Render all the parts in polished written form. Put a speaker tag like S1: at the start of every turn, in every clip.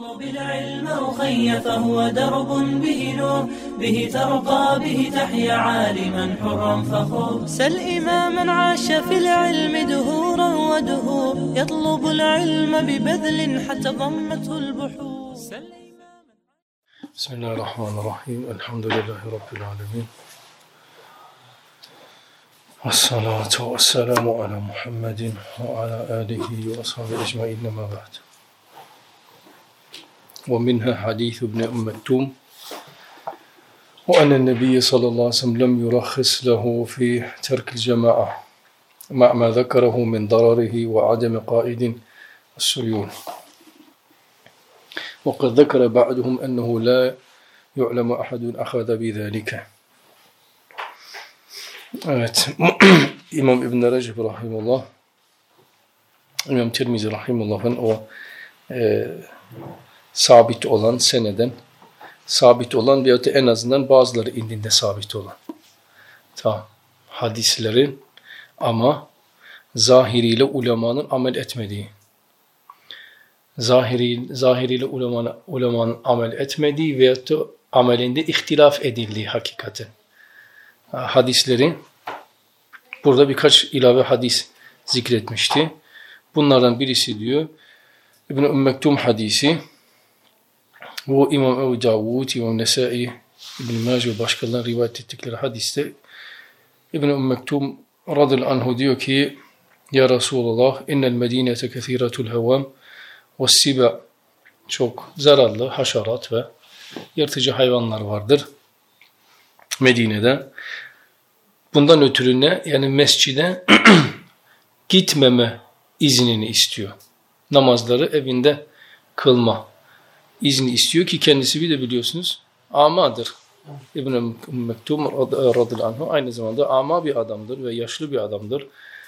S1: اطلب العلم أخي فهو درب به نور به ترقى به تحيا عالما حرا فخور سل إماما عاش في العلم دهورا ودهور يطلب العلم ببذل حتى ضمته البحور
S2: بسم الله الرحمن الرحيم الحمد لله رب العالمين والصلاة والسلام على محمد وعلى آله وصحبه أجمعين ما بعد ومنها حديث ابن مكتوم وأن النبي صلى الله عليه وسلم لم يرخص له في ترك الجماعة مع ما ذكره من ضرره وعدم قائد السيول وقد ذكر بعضهم أنه لا يعلم أحد أخذ بذلك. Evet, İmam İbn Recep rahimullah, İmam Tirmizi rahimullah'ın o sabit olan seneden, sabit olan veyahut da en azından bazıları indinde sabit olan hadislerin ama zahiriyle ulemanın amel etmediği, zahiriyle ulemanın amel etmediği veyahut da amelinde ihtilaf edildiği hakikaten hadisleri, burada birkaç ilave hadis zikretmişti. Bunlardan birisi diyor İbn-i Mektum hadisi, bu İmam Ebu Davud, İmam Nesai, İbn-i Mace ve başkalarının rivayet ettikleri hadiste İbn-i Mektum radıyallahu anhu diyor ki Ya Resulallah innel medinete kethiretul hevam ve siba, çok zararlı haşerat ve yırtıcı hayvanlar vardır Medine'de. Bundan ötürü ne? Yani mescide gitmeme iznini istiyor. Namazları evinde kılma izni istiyor ki kendisi bir de biliyorsunuz amadır. İbn-i Mektum radıyallahu anh aynı zamanda ama bir adamdır ve yaşlı bir adamdır.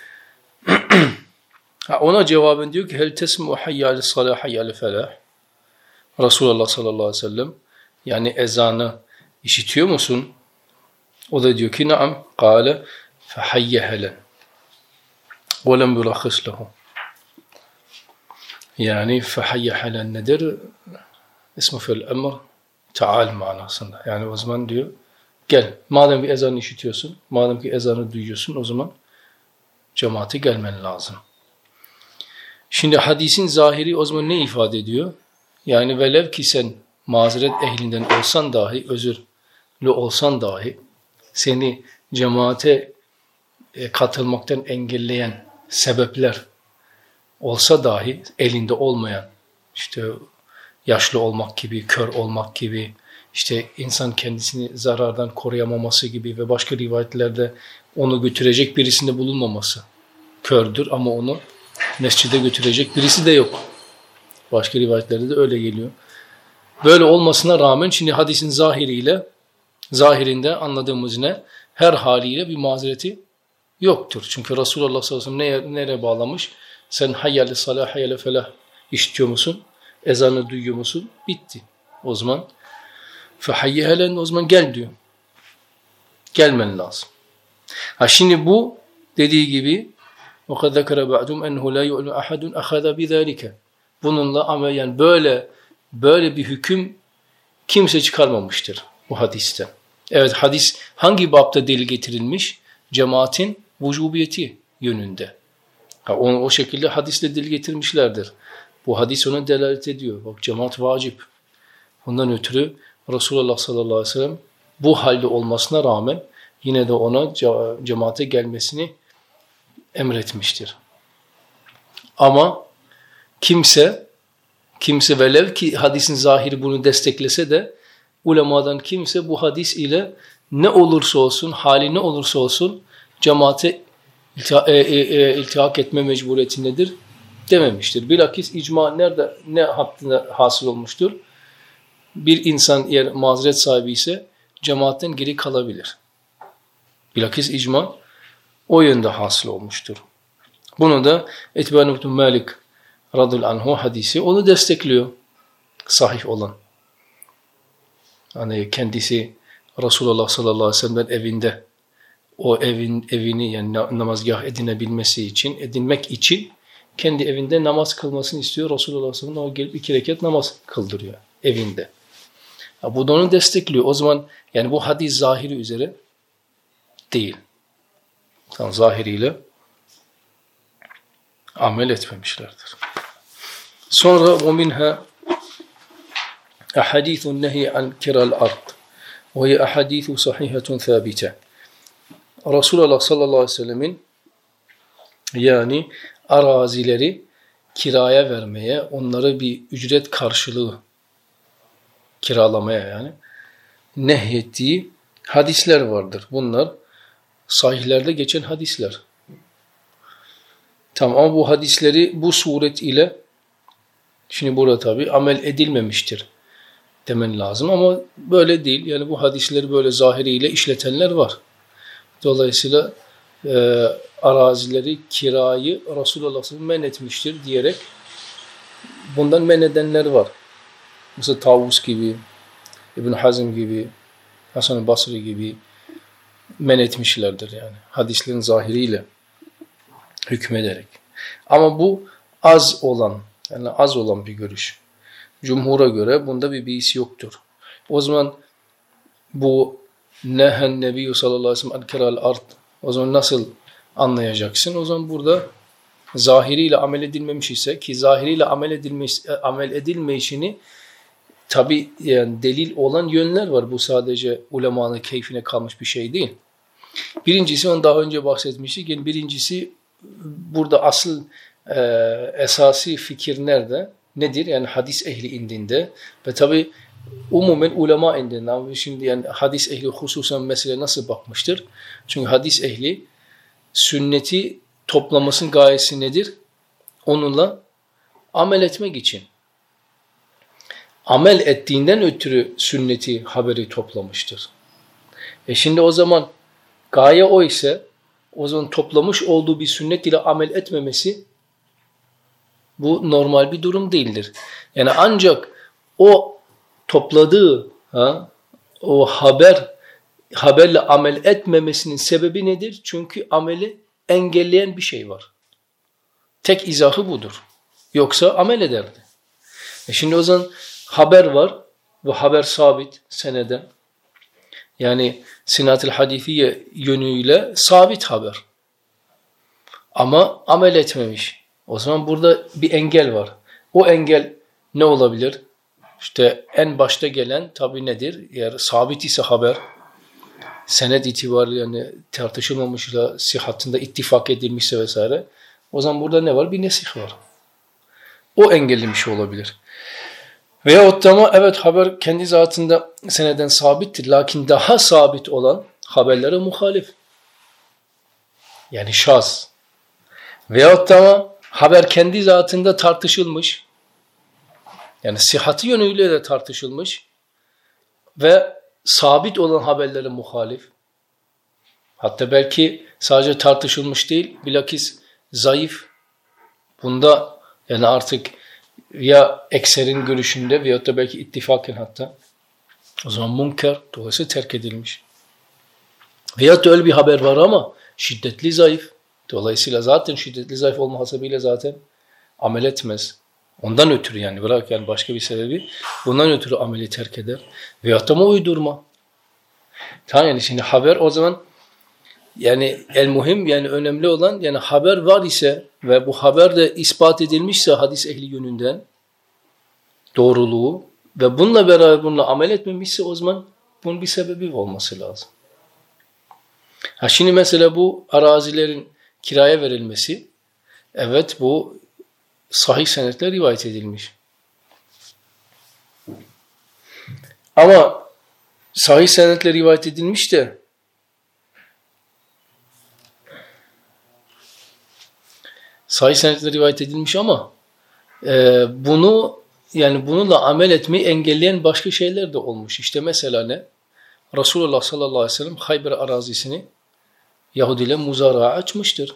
S2: Ona cevaben diyor ki hel tesmu hayyâli salâh hayyâli felah. Resulullah sallallahu aleyhi ve sellem yani ezanı işitiyor musun? O da diyor ki naam. Kâle fehayyehelen ve lem yulakhis lehu. Yani fehayyehelen nedir? İsmi fiil emr taal manasında. Yani o zaman diyor gel. Madem bir ezanı işitiyorsun, madem ki ezanı duyuyorsun o zaman cemaate gelmen lazım. Şimdi hadisin zahiri o zaman ne ifade ediyor? Yani velev ki sen mazeret ehlinden olsan dahi, özürlü olsan dahi seni cemaate katılmaktan engelleyen sebepler olsa dahi elinde olmayan, işte yaşlı olmak gibi, kör olmak gibi, işte insan kendisini zarardan koruyamaması gibi ve başka rivayetlerde onu götürecek birisinde bulunmaması. Kördür ama onu mescide götürecek birisi de yok. Başka rivayetlerde de öyle geliyor. Böyle olmasına rağmen şimdi hadisin zahirinde anladığımız ne? Her haliyle bir mazereti yoktur. Çünkü Resulullah sallallahu aleyhi ve sellem nereye bağlamış? Sen hayyâli salâh hayyâli felah işitiyor musun? Ezanı duyuyor musun? Bitti. O zaman fehayyehelen o zaman gel diyor. Gelmen lazım. Şimdi bu dediği gibi وَقَدْ ذَكَرَ بَعْدُمْ اَنْهُ لَا يُعْلُ أَحَدٌ أَخَذَ بِذَٰلِكَ. Bununla ama yani böyle bir hüküm kimse çıkarmamıştır bu hadisten. Evet, hadis hangi bapta delil getirilmiş? Cemaatin vücubiyeti yönünde. Onu o şekilde hadisle delil getirmişlerdir. Bu hadis ona delalet ediyor. Bak cemaat vacip. Bundan ötürü Resulullah sallallahu aleyhi ve sellem bu halde olmasına rağmen yine de ona cemaate gelmesini emretmiştir. Ama kimse velev ki hadisin zahiri bunu desteklese de ulemadan kimse bu hadis ile ne olursa olsun, hali ne olursa olsun cemaate iltihak etme mecburiyetindedir dememiştir. Bilakis icma ne hakkında hasıl olmuştur? Bir insan eğer mazeret sahibi ise cemaatten geri kalabilir. Bilakis icma o yönde hasıl olmuştur. Bunu da İtban ibn Malik radıyallahu anhu hadisi onu destekliyor. Sahih olan. Hani kendisi Resulullah sallallahu aleyhi ve sellem evinde o evini yani namazgah edinmek için kendi evinde namaz kılmasını istiyor. Resulullah sallallahu aleyhi ve sellem o gelip 2 rekat namaz kıldırıyor evinde. Ya bu da onu destekliyor. O zaman yani bu hadis zahiri üzere değil. Yani zahiriyle amel etmemişlerdir. Sonra وَمِنْهَا أَحَدِيثُ النَّهِي عَنْ كِرَى الْأَرْضِ وَهِيَ أَحَدِيثُ صَحِيحَةٌ ثَابِتَةٌ. Resulullah sallallahu aleyhi ve sellemin yani arazileri kiraya vermeye, onları bir ücret karşılığı kiralamaya yani nehyettiği hadisler vardır. Bunlar sahihlerde geçen hadisler. Tamam ama bu hadisleri bu suret ile şimdi burada tabi amel edilmemiştir demen lazım ama böyle değil. Yani bu hadisleri böyle zahiriyle işletenler var. Dolayısıyla arazileri, kirayı Resulullah men etmiştir diyerek bundan men edenler var. Mesela Tavus gibi, İbn Hazm gibi, Hasan-ı Basri gibi men etmişlerdir yani. Hadislerin zahiriyle hükmederek. Ama bu az olan, yani az olan bir görüş. Cumhura göre bunda bir beis yoktur. O zaman bu nehen nebiyyü sallallahu aleyhi ve sellem an-kiral ard. O zaman nasıl anlayacaksın? O zaman burada zahiriyle amel edilmemiş ise ki zahiriyle amel edilmeyişini tabi yani delil olan yönler var. Bu sadece ulemanın keyfine kalmış bir şey değil. Birincisi onu daha önce bahsetmiştik. Yani birincisi burada asıl esasi fikir nerede? Nedir? Yani hadis ehli indinde ve tabi umumen ulema indinde. Ama şimdi yani hadis ehli hususen mesele nasıl bakmıştır? Çünkü hadis ehli sünneti toplamasının gayesi nedir? Onunla amel etmek için. Amel ettiğinden ötürü sünneti haberi toplamıştır. Şimdi o zaman gaye o ise o zaman toplamış olduğu bir sünnet ile amel etmemesi bu normal bir durum değildir. Yani ancak o topladığı o haberle amel etmemesinin sebebi nedir? Çünkü ameli engelleyen bir şey var. Tek izahı budur. Yoksa amel ederdi. Şimdi o zaman haber var. Bu haber sabit seneden. Yani sinat-ı hadifiye yönüyle sabit haber. Ama amel etmemiş. O zaman burada bir engel var. O engel ne olabilir? İşte en başta gelen tabi nedir? Eğer sabit ise haber, senet itibariyle yani tartışılmamışla sihatında ittifak edilmişse vesaire. O zaman burada ne var? Bir nesih var. O engellemiş olabilir. Veyahut da evet haber kendi zatında seneden sabittir. Lakin daha sabit olan haberlere muhalif. Yani şaz. Veyahut da haber kendi zatında tartışılmış. Yani sıhhati yönüyle de tartışılmış. Ve sabit olan haberlere muhalif. Hatta belki sadece tartışılmış değil, bilakis zayıf. Bunda yani artık ya ekserin görüşünde veyahut da belki ittifaken hatta o zaman münker, dolayısıyla terk edilmiş. Veyahut da öyle bir haber var ama şiddetli zayıf. Dolayısıyla zaten şiddetli zayıf olma hasebiyle zaten amel etmez. Ondan ötürü yani bırak yani başka bir sebebi bundan ötürü ameli terk eder. Veyahut da uydurma. Tamam yani şimdi haber o zaman yani el muhim yani önemli olan yani haber var ise ve bu haber de ispat edilmişse hadis ehli yönünden doğruluğu ve bununla beraber bununla amel etmemişse o zaman bunun bir sebebi olması lazım. Şimdi mesela bu arazilerin kiraya verilmesi evet bu sahih senetle rivayet edilmiş. Ama sahih senetle rivayet edilmiş de sahih senetle rivayet edilmiş ama bunu yani bununla amel etmeyi engelleyen başka şeyler de olmuş. İşte mesela ne? Resulullah sallallahu aleyhi ve sellem Hayber arazisini Yahudiyle muzara'a açmıştır.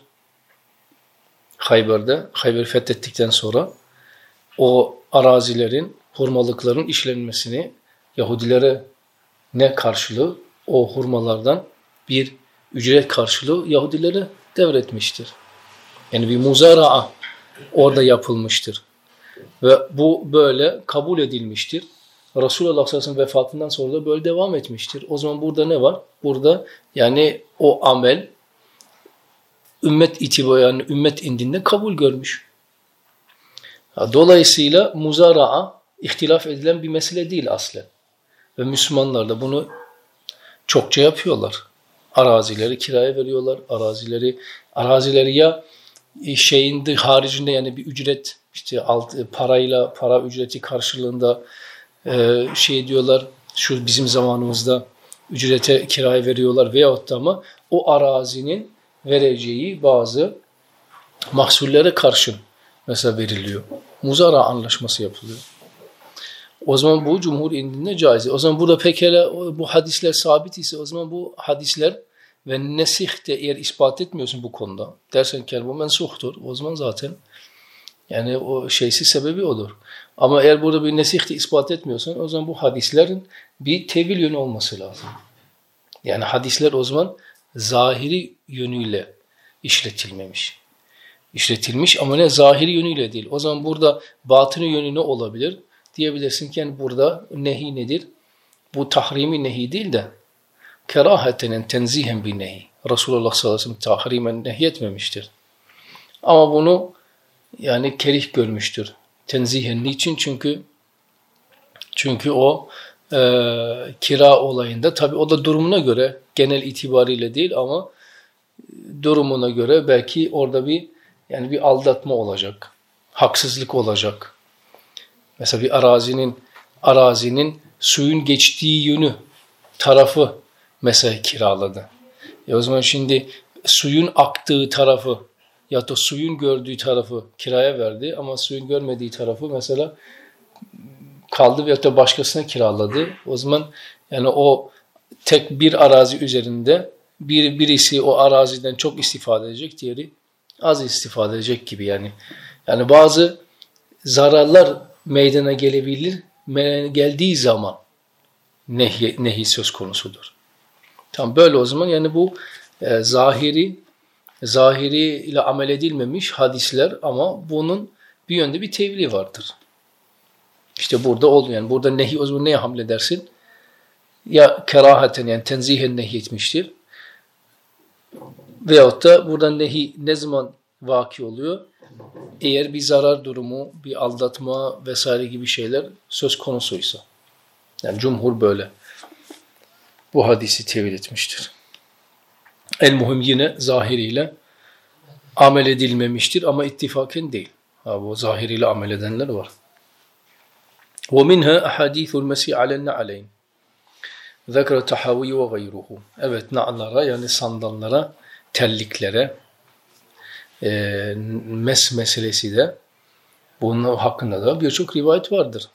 S2: Hayber'i fethettikten sonra o arazilerin, hurmalıkların işlenmesini Yahudilere ne karşılığı? O hurmalardan bir ücret karşılığı Yahudilere devretmiştir. Yani bir muzara'a. orada yapılmıştır. Ve bu böyle kabul edilmiştir. Resulullah sallallahu aleyhi ve sellem vefatından sonra da böyle devam etmiştir. O zaman burada ne var? Burada yani o amel ümmet itibarı, yani ümmet indinde kabul görmüş. Dolayısıyla muzara'a ihtilaf edilen bir mesele değil aslen. Ve Müslümanlar da bunu çokça yapıyorlar. Arazileri kiraya veriyorlar. Arazileri ya şeyin haricinde yani bir ücret işte para ücreti karşılığında şey diyorlar, şu bizim zamanımızda ücrete kiraya veriyorlar veyahut da ama o arazinin vereceği bazı mahsullere karşın mesela veriliyor. Muzara anlaşması yapılıyor. O zaman bu cumhur indinde caiz. O zaman burada pekala bu hadisler sabit ise o zaman bu hadisler ve nesih de eğer ispat etmiyorsun bu konuda dersen ki bu mensuhtur. O zaman zaten yani o şeysi sebebi olur. Ama eğer burada bir nesih de ispat etmiyorsan o zaman bu hadislerin bir tevil yönü olması lazım. Yani hadisler o zaman zahiri yönüyle işletilmiş ama ne zahiri yönüyle değil. O zaman burada batını yönü ne olabilir? Diyebilirsin ki yani burada nehi nedir? Bu tahrimi nehi değil de keraheten tenzihen bir nehi. Resulullah sallallahu aleyhi ve sellem tahrimen nehyetmemiştir. Ama bunu yani kerih görmüştür. Tenzihen niçin? Çünkü o kira olayında tabi o da durumuna göre genel itibariyle değil ama durumuna göre belki orada bir aldatma olacak. Haksızlık olacak. Mesela bir arazinin suyun geçtiği yönü tarafı mesela kiraladı. O zaman şimdi suyun aktığı tarafı ya da suyun gördüğü tarafı kiraya verdi ama suyun görmediği tarafı mesela kaldı veyahut da başkasına kiraladı. O zaman yani o tek bir arazi üzerinde birisi o araziden çok istifade edecek, diğeri az istifade edecek gibi yani. Yani bazı zararlar meydana gelebilir. Geldiği zaman nehi söz konusudur. Tam böyle o zaman yani bu zahiri ile amel edilmemiş hadisler ama bunun bir yönde bir tevili vardır. İşte burada oluyor. Yani burada nehi o zaman neye hamledersin? Ya kerahaten yani tenzihen nehyetmiştir. Veyahut da burada nehi ne zaman vaki oluyor? Eğer bir zarar durumu, bir aldatma vesaire gibi şeyler söz konusuysa. Yani cumhur böyle bu hadisi tevil etmiştir. El-muhim yine zahiriyle amel edilmemiştir ama ittifaken değil. Bu zahiriyle amel edenler var. وَمِنْهَا أَحَادِيثُ الْمَسِيحِ عَلَى النَّعَلَيْنِ ذَكْرَ تَحَوِيُّ وَغَيْرُهُ. Evet, na'lara yani sandallara, telliklere mes meselesi de bunun hakkında da birçok rivayet vardır.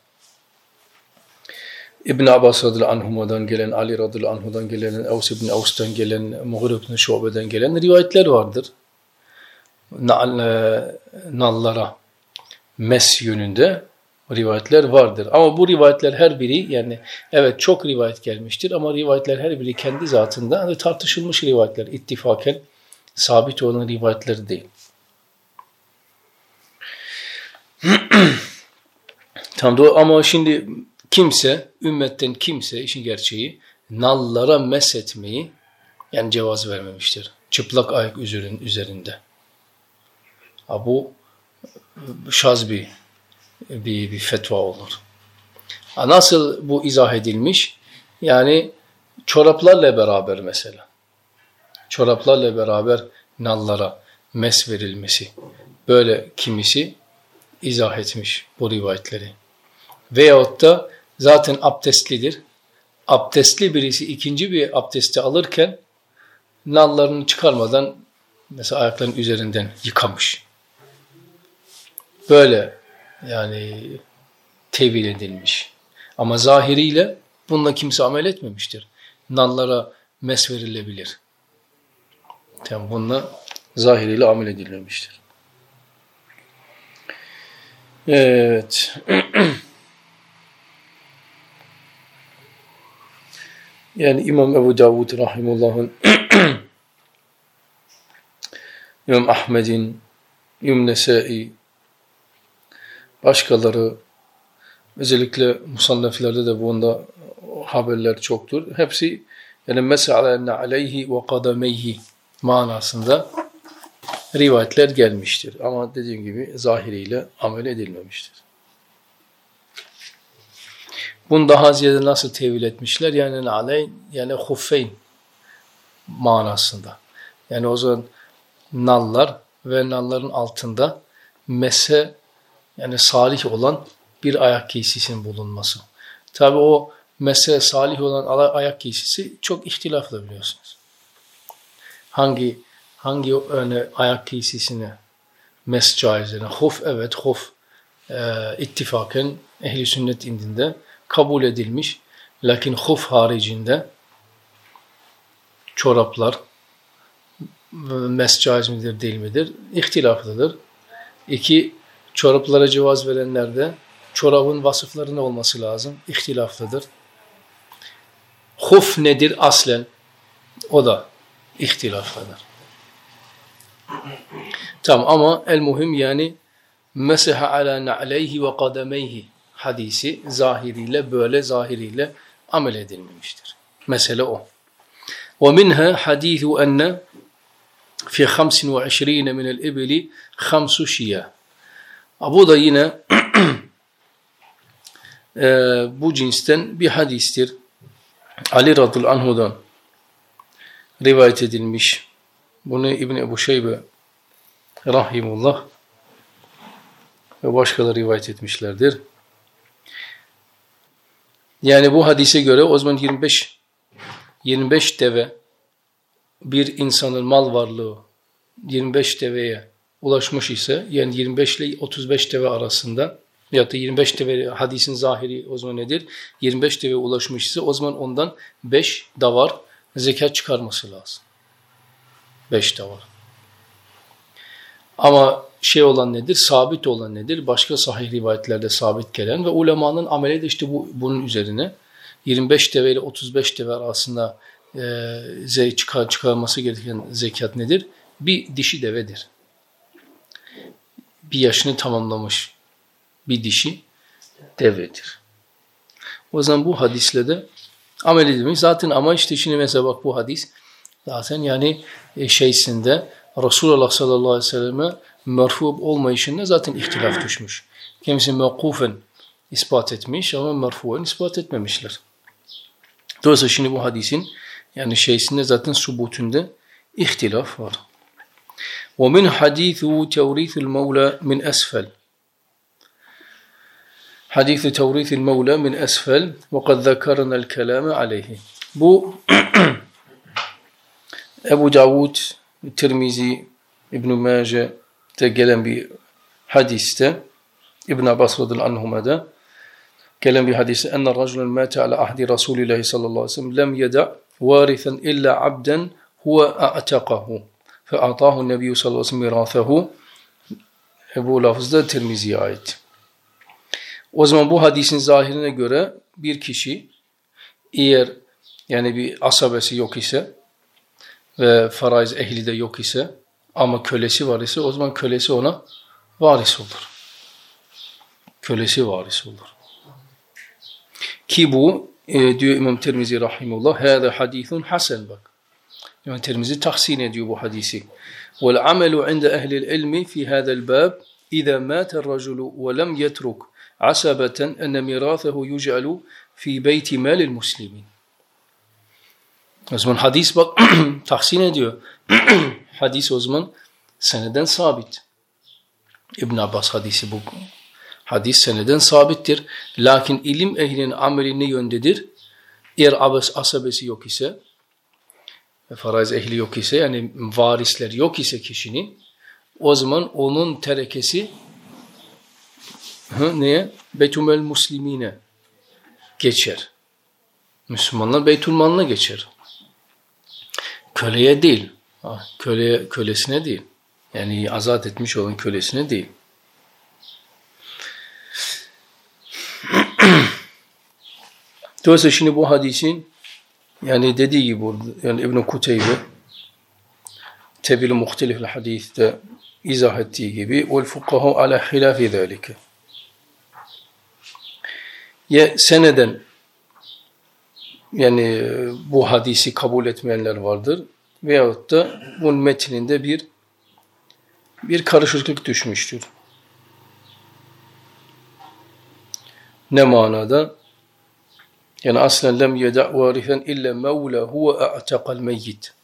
S2: İbn Abbas radıyallahu anhuma'dan gelen, Ali radıyallahu anhu'dan gelen, Evs ibn Evs'ten gelen, Mughire ibn Şube'den gelen rivayetler vardır. Nallara mes yönünde rivayetler vardır. Ama bu rivayetler her biri yani evet çok rivayet gelmiştir ama rivayetler her biri kendi zatında tartışılmış rivayetler, ittifaken sabit olan rivayetler değil. Tamam, ama şimdi ümmetten kimse işin gerçeği nallara meshetmeyi yani cevaz vermemiştir. Çıplak ayak üzerinde. Bu şaz bir fetva olur. Nasıl bu izah edilmiş? Yani çoraplarla beraber mesela. Çoraplarla beraber nallara mes verilmesi. Böyle kimisi izah etmiş bu rivayetleri. Veyahut da zaten abdestlidir. Abdestli birisi ikinci bir abdesti alırken nallarını çıkarmadan mesela ayaklarının üzerinden yıkamış. Böyle yani tevil edilmiş. Ama zahiriyle bununla kimse amel etmemiştir. Nallara mes verilebilir. Yani bununla zahiriyle amel edilmemiştir. Evet. Yani İmam Ebu Davud rahimullah'ın İmam Ahmed'in, İmam Nesai, başkaları, özellikle musanneflerde de bunda haberler çoktur. Hepsi yani mes'alenne aleyhi ve kademeyhi manasında rivayetler gelmiştir. Ama dediğim gibi zahiriyle amel edilmemiştir. Bunu daha ziyade nasıl tevil etmişler? Yani aley, yani huffeyn manasında. Yani o zaman nallar ve nalların altında mese, yani salih olan bir ayak giysisinin bulunması. Tabi o mese salih olan ayak giysisi çok ihtilaflı biliyorsunuz. Hangi ayak giysisine mes caizine? Huf, evet huf ittifaken ehli sünnet indinde kabul edilmiş. Lakin huf haricinde çoraplar mes caiz midir değil midir? İhtilaflıdır. İki, çoraplara cevaz verenlerde çorabın vasıfları ne olması lazım? İhtilaflıdır. Huf nedir aslen? O da ihtilaflıdır. Tamam ama el muhim yani meseha ala na'leyhi ve kademeyhi hadisi zahiriyle amel edilmemiştir. Mesele o. ومنها حديث أن في 25 من الإبل 5 شياه. Bu da yine bu cinsten bir hadistir. Ali radıyallahu anhu'dan rivayet edilmiş. Bunu İbn Ebu Şeybe rahimullah ve başkaları rivayet etmişlerdir. Yani bu hadise göre o zaman 25 deve, bir insanın mal varlığı 25 deveye ulaşmış ise, yani 25 ile 35 deve arasında, ya da 25 deve hadisin zahiri o zaman nedir? 25 deve ulaşmış ise o zaman ondan 5 davar zekat çıkarması lazım. 5 davar. Ama olan nedir? Sabit olan nedir? Başka sahih rivayetlerde sabit gelen ve ulemanın ameli de işte bunun üzerine 25 deve ile 35 deve arasında çıkarması gereken zekat nedir? Bir dişi devedir. Bir yaşını tamamlamış bir dişi devedir. O zaman bu hadisle de amel edilmiş. Zaten ama işte şimdi mesela bak bu hadis zaten yani Resulullah sallallahu aleyhi ve selleme merfu olmayışında zaten ihtilaf düşmüş. Kimisi mevkufen ispat etmiş ama merfuen ispat etmemişler. Dolayısıyla şimdi bu hadisin yani zaten subutunda ihtilaf var. ومن حديث توريث المولى من أسفل. حديث توريث المولى من أسفل وقد ذكرنا الكلام عليه. Bu Ebu Davud, Tirmizi, İbn-i Mace'de gelen bir hadiste, İbn Abbas radıyallahu anhuma'da gelen bir hadiste enne raculen mâte ala ahdi Resulillahi sallallahu aleyhi ve sellem lem yeda' varithan illa abden huve a'taqahu fe'atahu nebiyyü sallallahu aleyhi ve sellem mirâthehu. Bu lafızda Tirmizi'ye ait. O zaman bu hadisin zahirine göre bir kişi eğer yani bir asabesi yok ise ve faraiz ehli de yok ise ama kölesi var ise o zaman kölesi ona varis olur. Kölesi varis olur. Ki bu diyor İmam Tirmizi rahimullah hâzâ hadîthun hasen bak. İmam Tirmizi tahsin ediyor bu hadisi. Vel amelu inde ehlil ilmi fi hâzel bâb İzâ mâtel raculu ve lem yetruk asabeten enne mirâthehu yuc'alu fi beyti mâlil muslimin. O zaman hadis bak tahsin ediyor. Hadis o zaman seneden sabit. İbn Abbas hadisi bu. Hadis seneden sabittir. Lakin ilim ehlinin ameli ne yöndedir? Eğer asabesi yok ise, faraiz ehli yok ise, yani varisler yok ise kişinin, o zaman onun terekesi neye? Beytülmel muslimine geçer. Müslümanlar Beytülmal'ına geçer. Köleye değil. Kölesine değil. Yani azat etmiş olan kölesine değil. Dolayısıyla şimdi bu hadisin yani dediği gibi burada yani İbn-i Kuteybe Tebil-i Muhtelif'l hadiste izah ettiği gibi vel fukahu ala hilafi zâlike. ya seneden yani bu hadisi kabul etmeyenler vardır veyahut da bunun metninde bir karışıklık düşmüştür. Ne manada? Yani aslen lem yeda' varifen illa mevla huve a'taqal meyyit.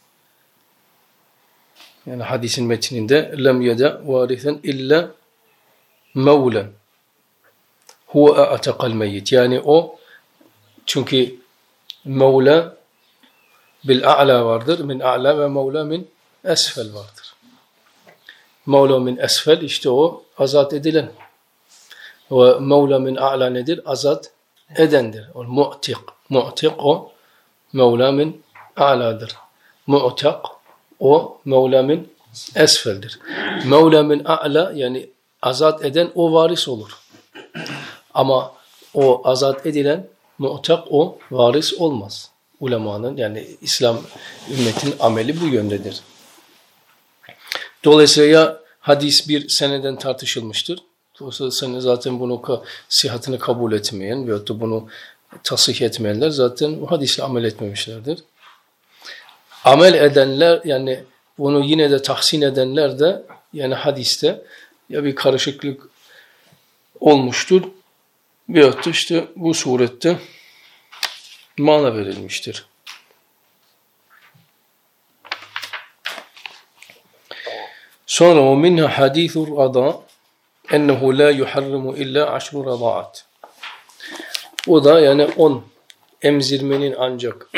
S2: Yani hadisin metninde lem yeda' varifen illa mevlen huve a'taqal meyyit. Yani o çünkü mevla bil a'la vardır. Min a'la ve mevla min esfel vardır. Mevla min esfel işte o azat edilen. Ve mevla min a'la nedir? Azat edendir. O mu'tik. Mu'tik o mevla min a'ladır. Mu'tak o mevla min esfeldir. Mevla min a'la yani azat eden o varis olur. Ama o azat edilen mu'tak o varis olmaz. Ulemanın yani İslam ümmetinin ameli bu yöndedir. Dolayısıyla hadis bir seneden tartışılmıştır. Dolayısıyla sen zaten bunu sıhhatini kabul etmeyen veyahut da bunu tasih etmeyenler zaten bu hadisle amel etmemişlerdir. Amel edenler yani bunu yine de tahsin edenler de yani hadiste ya bir karışıklık olmuştur veyahut da işte bu surette mana verilmiştir. Sonra o minha hadithur rada ennehu la yuharrimu illa aşru radaat. O da yani 10 emzirmenin ancak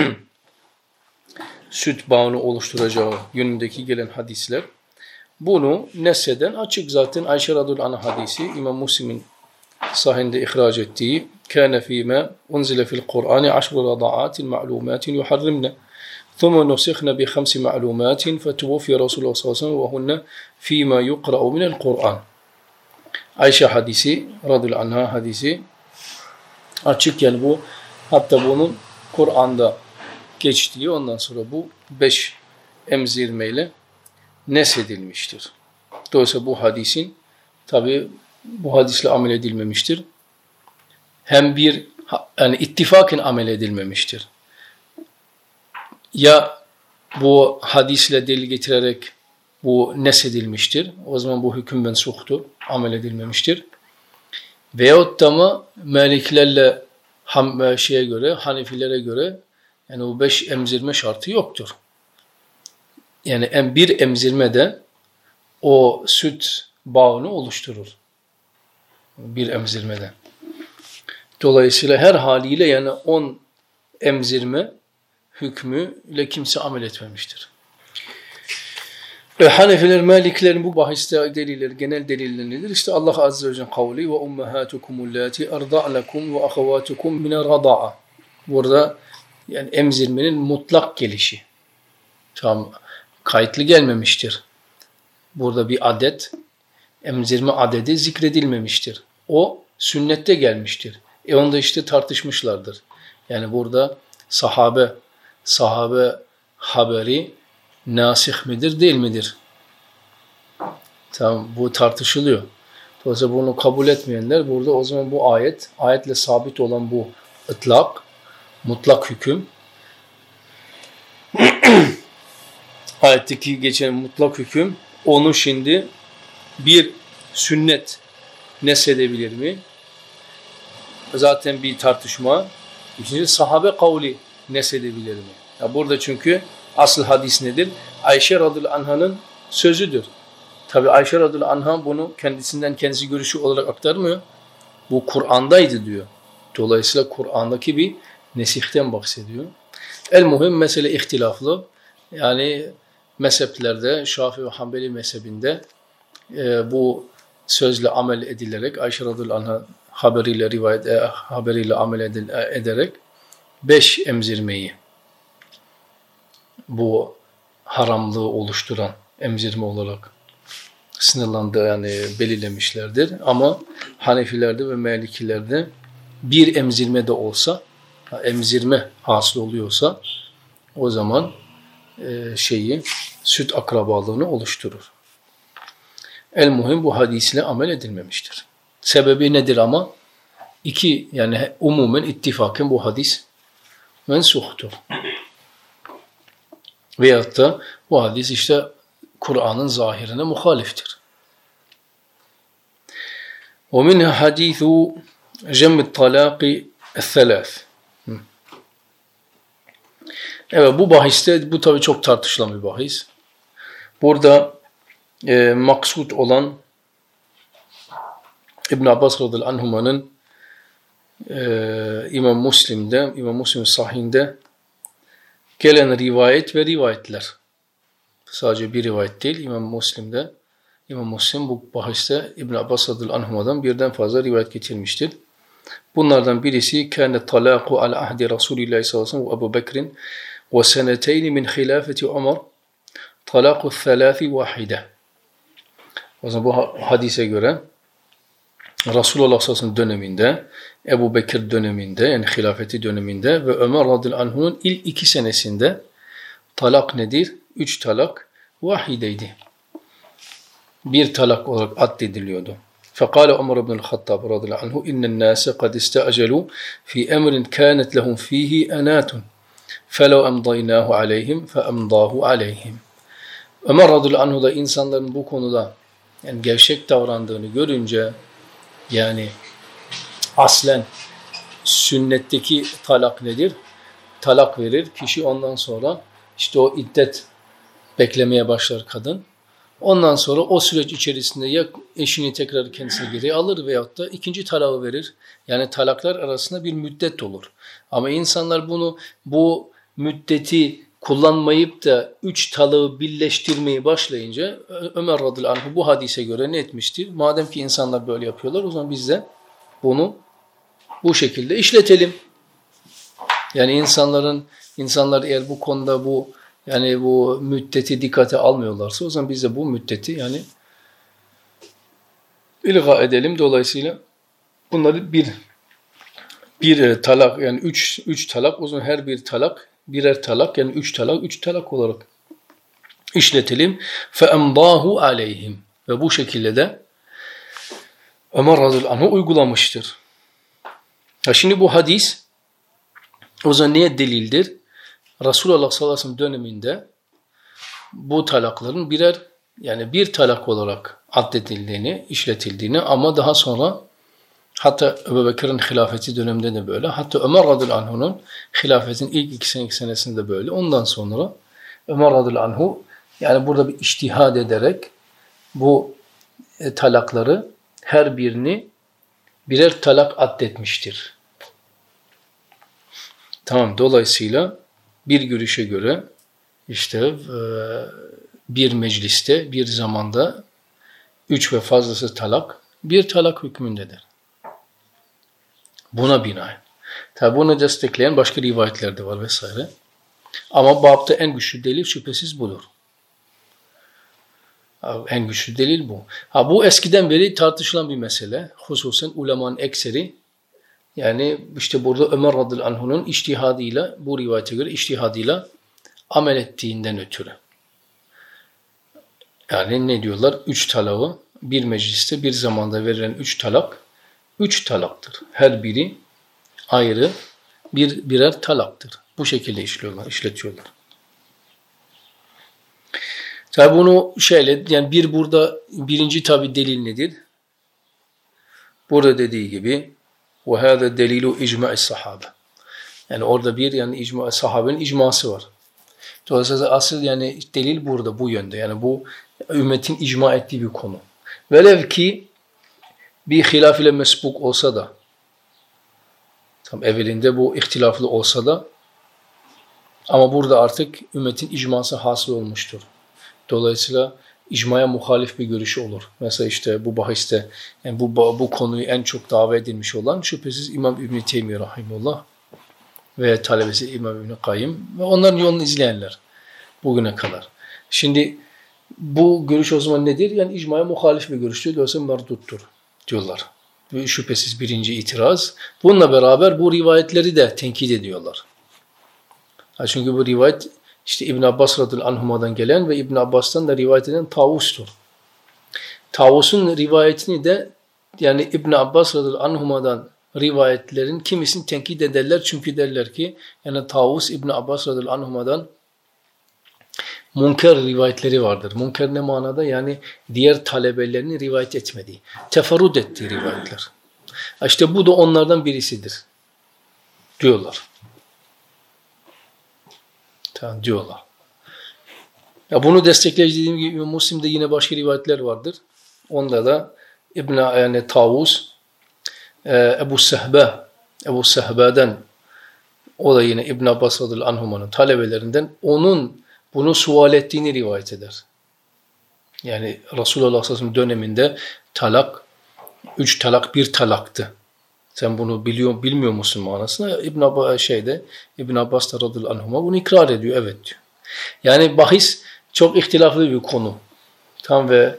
S2: süt bağını oluşturacağı yönündeki gelen hadisler. Bunu nesheden açık zaten Ayşe radıyallahu anh hadisi İmam Müslim'in sahihinde ihraç ettiği kâne fîmâ unzile fil Kur'âni aşru rada'atin ma'lûmâtin yuharrimne ثم نسخنا بخمس معلومات فتوفي رسول الله صلى الله عليه وسلم وهن فيما يقرأ من القرآن. Ayşe hadisi radıyallahu anha hadisi açık yani bu hatta bunun Kur'an'da geçtiği ondan sonra bu 5 emzirmeyle nesedilmiştir. Dolayısıyla bu hadisin tabi bu hadisle amel edilmemiştir. Hem bir yani ittifaken amel edilmemiştir. Ya bu hadisle delil getirerek bu nesedilmiştir. O zaman bu hüküm mensuhtur. Amel edilmemiştir. Veyahut da mı Maliklerle şeye göre, Hanefilere göre yani bu 5 emzirme şartı yoktur. Yani bir emzirme de o süt bağını oluşturur. Bir emzirmeden. Dolayısıyla her haliyle yani 10 emzirme hükmüyle kimse amel etmemiştir. Hanefiler, Maliklerin bu bahiste delilleri, genel delilleri nedir? İşte Allah Azze ve Celle kavli ve ummahatukumul-lati arda'nakum ve ahavatukum min ar-rada'a. Burada yani emzirmenin mutlak gelişi. Tam kayıtlı gelmemiştir. Burada bir adet, emzirme adedi zikredilmemiştir. O sünnette gelmiştir. Onda işte tartışmışlardır. Yani burada sahabe haberi nasih midir değil midir? Tamam, bu tartışılıyor. Dolayısıyla bunu kabul etmeyenler burada o zaman bu ayetle sabit olan bu ıtlak, mutlak hüküm ayetteki geçen mutlak hüküm onu şimdi bir sünnet nesedebilir mi? Zaten bir tartışma. İkinci sahabe kavli nesedebilir mi? Ya burada çünkü asıl hadis nedir? Ayşe radıyallahu anh'ın sözüdür. Tabi Ayşe radıyallahu anh bunu kendisinden kendisi görüşü olarak aktarmıyor. Bu Kur'an'daydı diyor. Dolayısıyla Kur'an'daki bir nesihten bahsediyor. El-muhim mesele ihtilaflı. Yani mezheplerde Şafii ve Hanbeli mezhebinde bu sözle amel edilerek Ayşe radıyallahu anh haberiyle amel ederek 5 emzirmeyi bu haramlığı oluşturan emzirme olarak sınırlandı yani belirlemişlerdir. Ama Hanefilerde ve Malikilerde bir emzirme de olsa emzirme hasıl oluyorsa o zaman süt akrabalığını oluşturur. El-muhim bu hadisle amel edilmemiştir. Sebebi nedir ama? iki yani umumen ittifaken bu hadis mensuhtur. Veyahut da bu hadis işte Kur'an'ın zahirine muhaliftir. ومنها حديث جم الطلاق الثلاث. Evet, bu bahiste bu tabii çok tartışılan bir bahis. Burada maksut olan İbn Abbas radıyallahu anhuma'nın İmam Müslim sahihinde gelen rivayet ve rivayetler. Sadece bir rivayet değil. İmam Müslim bu bahiste İbn Abbas radıyallahu anhuma'dan birden fazla rivayet getirmiştir. Bunlardan birisi kâne talâku ala ahdi Resulillah sallallahu aleyhi ve sellem ve Ebu Bekir'in ve seneteyni min hilafeti Ömer talâku thâlâfi vahide. O zaman bu hadise göre Resulullah sallallahu aleyhi ve sellem döneminde, Ebu Bekir döneminde yani hilafeti döneminde ve Ömer radıyallahu anh'un ilk 2 senesinde talak nedir? 3 talak vahideydi. Bir talak olarak addediliyordu. فقال عمر بن الخطاب رضي الله عنه إن الناس قد استعجلوا في أمر كانت لهم فيه أنات فلو أمضيناه عليهم فأمضاه عليهم. Ömer radıyallahu anh da insanların bu konuda yani gevşek davrandığını görünce yani aslen sünnetteki talak nedir? Talak verir. Kişi ondan sonra işte o iddet beklemeye başlar kadın. Ondan sonra o süreç içerisinde ya eşini tekrar kendisine geri alır veyahut da ikinci talağı verir. Yani talaklar arasında bir müddet olur. Ama insanlar bu müddeti kullanmayıp da 3 talağı birleştirmeyi başlayınca Ömer radıyallahu anh bu hadise göre ne etmiştir? Madem ki insanlar böyle yapıyorlar o zaman biz de bunu bu şekilde işletelim. Yani insanlar eğer bu konuda bu müddeti dikkate almıyorlarsa o zaman biz de bu müddeti yani ilga edelim. Dolayısıyla bunları bir talak yani 3 talak o zaman her bir talak birer talak yani 3 talak olarak işletelim. فَاَمْضَاهُ عَلَيْهِمْ ve bu şekilde de Ömer radıyallahu anh'ı uygulamıştır. Şimdi bu hadis o zaman neye delildir? Resulullah sallallahu aleyhi ve sellem döneminde bu talakların bir talak olarak addedildiğini, işletildiğini ama daha sonra hatta Ebu Bekir'in hilafeti döneminde de böyle. Hatta Ömer radıyallahu anh'un hilafetin ilk 2 senesinde böyle. Ondan sonra Ömer radıyallahu anh'u yani burada bir içtihad ederek bu talakları her birini birer talak addetmiştir. Tamam, dolayısıyla bir görüşe göre işte bir mecliste, bir zamanda 3 ve fazlası talak, bir talak hükmündedir. Buna binaen. Tabi bunu destekleyen başka rivayetler de var vesaire. Ama babda en güçlü delil şüphesiz budur. En güçlü delil bu. Bu eskiden beri tartışılan bir mesele. Hususen ulemanın ekseri yani işte burada Ömer radıyallahu anh'un içtihadıyla bu rivayete göre içtihadıyla amel ettiğinden ötürü. Yani ne diyorlar? 3 talağı bir mecliste bir zamanda verilen 3 talak 3 talaktır. Her biri ayrı birer talaktır. Bu şekilde işletiyorlar. Tabi bunu yani birinci tabi delil nedir? Burada dediği gibi وَهَذَا دَلِيلُ اِجْمَعِ الصَّحَابَ yani orada sahabenin icması var. Dolayısıyla asıl yani delil burada bu yönde. Yani bu ümmetin icma ettiği bir konu. Velev ki bir hilaf ile mesbuk olsa da evvelinde bu ihtilaflı olsa da ama burada artık ümmetin icması hasıl olmuştur. Dolayısıyla icmaya muhalif bir görüşü olur. Mesela işte bu bahiste yani bu konuyu en çok davet edilmiş olan şüphesiz İmam İbn Teymiyye rahimehullah ve talebesi İmam İbn Kayyim ve onların yolunu izleyenler bugüne kadar. Şimdi bu görüş o zaman nedir? Yani icmaya muhalif bir görüştür. Dolayısıyla merduttur diyorlar. Ve şüphesiz birinci itiraz. Bununla beraber bu rivayetleri de tenkit ediyorlar. Çünkü bu rivayet işte İbn Abbas radıyallahu anhuma'dan gelen ve İbn Abbas'tan da rivayet eden Tavus'tur. Tavus'un rivayetini de yani İbn Abbas radıyallahu anhuma'dan rivayetlerin kimisini tenkit ederler. Çünkü derler ki yani Tavus İbn Abbas radıyallahu anhuma'dan münker rivayetleri vardır. Münker ne manada? Yani diğer talebelerinin rivayet etmediği, teferrüt ettiği rivayetler. İşte bu da onlardan birisidir diyorlar. Tamam diyorlar. Ya bunu destekleyici dediğim gibi Müslim'de yine başka rivayetler vardır. Onda da yani Tavus Ebu Sehbe'den, o da yine İbn Abbas radıyallahu anhuma'nın talebelerinden, onun bunu sual ettiğini rivayet eder. Yani Resulullah sallallahu aleyhi ve sellem döneminde talak 3 talak 1 talaktı. Sen bunu bilmiyor musun manasına? İbn Abbas radıyallahu anhuma bunu ikrar ediyor, evet diyor. Yani bahis çok ihtilaflı bir konu. Tam ve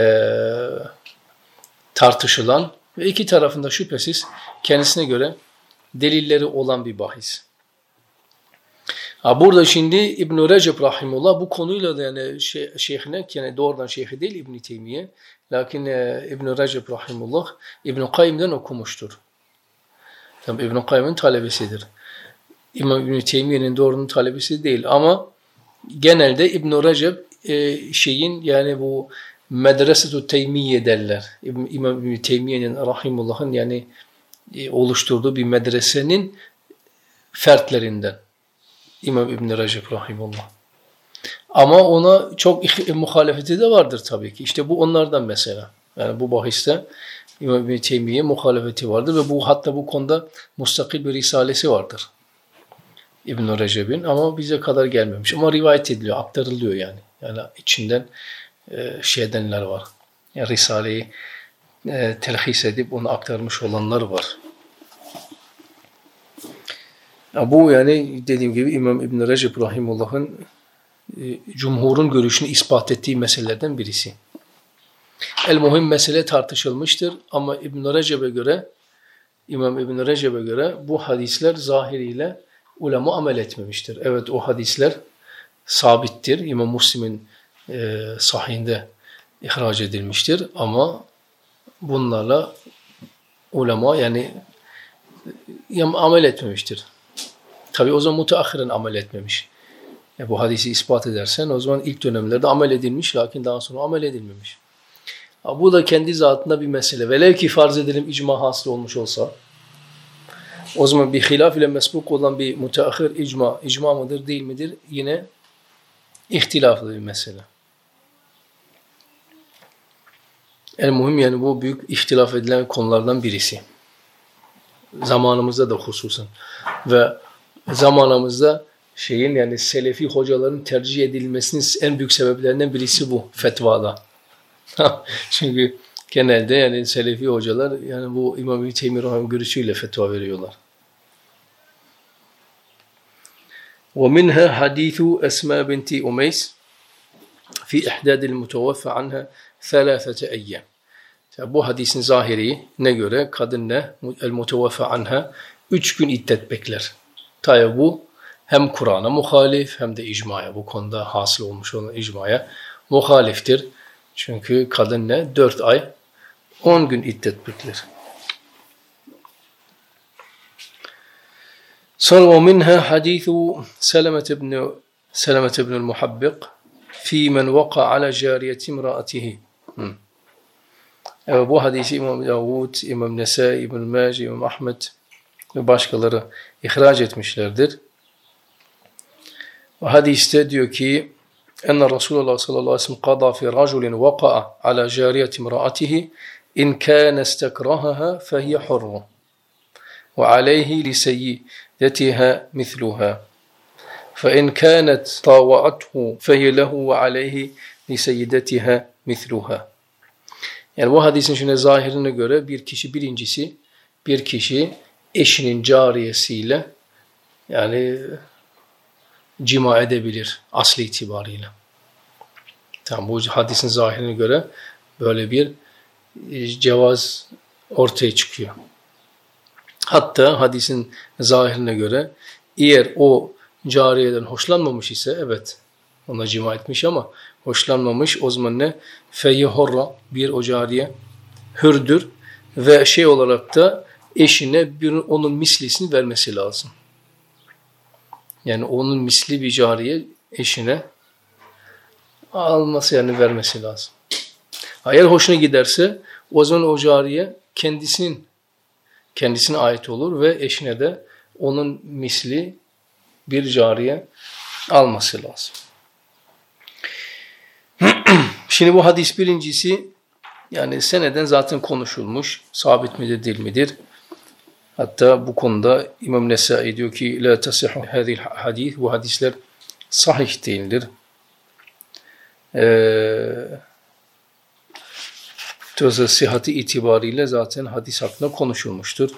S2: tartışılan ve iki tarafında şüphesiz kendisine göre delilleri olan bir bahis. Burada şimdi İbn-i Recep rahimullah bu konuyla da yani şeyhine, yani doğrudan şeyhi değil İbn-i Teymiye, lakin İbn-i Recep rahimullah İbn-i Kayyim'den okumuştur. Tabii İbn-i Kayyim'in talebesidir. İmam İbn-i Teymiye'nin doğrunun talebesi değil ama genelde İbn-i Recep yani bu Medresetü Teymiye derler. İmam İbn-i Teymiye'nin rahimullah'ın yani oluşturduğu bir medresenin fertlerinden. İmam İbn-i Recep rahimullah. Ama ona çok muhalefeti de vardır tabii ki. İşte bu onlardan mesela. Yani bu bahiste İmam İbn-i Teymiye muhalefeti vardır ve hatta bu konuda mustakil bir risalesi vardır. İbn-i Recep'in ama bize kadar gelmemiş. Ama rivayet ediliyor, aktarılıyor yani. Yani içinden edenler var. Yani Risale'yi telhis edip onu aktarmış olanlar var. Bu yani dediğim gibi İmam İbn Recep rahimullah'ın cumhurun görüşünü ispat ettiği meselelerden birisi. El-muhim mesele tartışılmıştır ama İmam İbn Recep'e göre bu hadisler zahiriyle ulema amel etmemiştir. Evet, o hadisler sabittir. İmam Müslim'in sahihinde ihraç edilmiştir ama bunlarla ulema yani amel etmemiştir. Tabi o zaman müteahhiren amel etmemiş. Bu hadisi ispat edersen o zaman ilk dönemlerde amel edilmiş lakin daha sonra amel edilmemiş. Bu da kendi zatında bir mesele. Velev ki farz edelim icma hasıl olmuş olsa o zaman bir hilaf ile mesbuk olan bir müteahhir icma mıdır değil midir? Yine ihtilaflı bir mesele. El-muhim yani bu büyük ihtilaf edilen konulardan birisi. Zamanımızda da hususen. Ve zamanımızda yani Selefi hocaların tercih edilmesinin en büyük sebeplerinden birisi bu fetvada. Çünkü genelde yani Selefi hocalar yani bu İmam İbn Teymiye rahimehullah görüşüyle fetva veriyorlar. ومنها حديث أسماء بنت أميس في إحداد المتوفى عنها 3 أيام. Bu hadisin zahiri ne göre kadın ne? El-mutevaffa anha 3 gün iddet bekler. Tabi bu hem Kur'an'a muhalif hem de icmaya, bu konuda hasıl olmuş olan icmaya muhaliftir. Çünkü kadın ne? 4 ay 10 gün iddet bekler. Sonra ومنها حديث سلمة بن المحبق في من وقع على جارية امرأته. Evet, bu hadisi İmam Davud, İmam Nesai, İbn Mace, İmam Ahmed ve başkaları ihraç etmişlerdir. Ve hadiste diyor ki enne Resulullah sallallahu aleyhi ve sellem qada fi raculin waqa'a ala jariyeti imraatihi in kana istakrahaha fehiye hurru ve aleyhi li seyyidetiha mithluha fe in kanat tawa'athu fehiye lehu ve aleyhi li seyyidetiha mithluha. Yani bu hadisin şimdi zahirine göre bir kişi eşinin cariyesiyle yani cima edebilir asli itibariyle. Tamam, bu hadisin zahirine göre böyle bir cevaz ortaya çıkıyor. Hatta hadisin zahirine göre eğer o cariyeden hoşlanmamış ise evet ona cima etmiş ama hoşlanmamış, o zaman ne? Feyye horra, bir o cariye hürdür ve olarak da eşine onun mislisini vermesi lazım. Yani onun misli bir cariye eşine alması, yani vermesi lazım. Eğer hoşuna giderse o zaman o cariye kendisine ait olur ve eşine de onun misli bir cariye alması lazım. Şimdi bu hadis birincisi, yani seneden zaten konuşulmuş. Sabit midir değil midir? Hatta bu konuda İmam Nesai diyor ki la tasihhu hadil hadis, bu hadisler sahih değildir. Sıhhati itibariyle zaten hadis hakkında konuşulmuştur.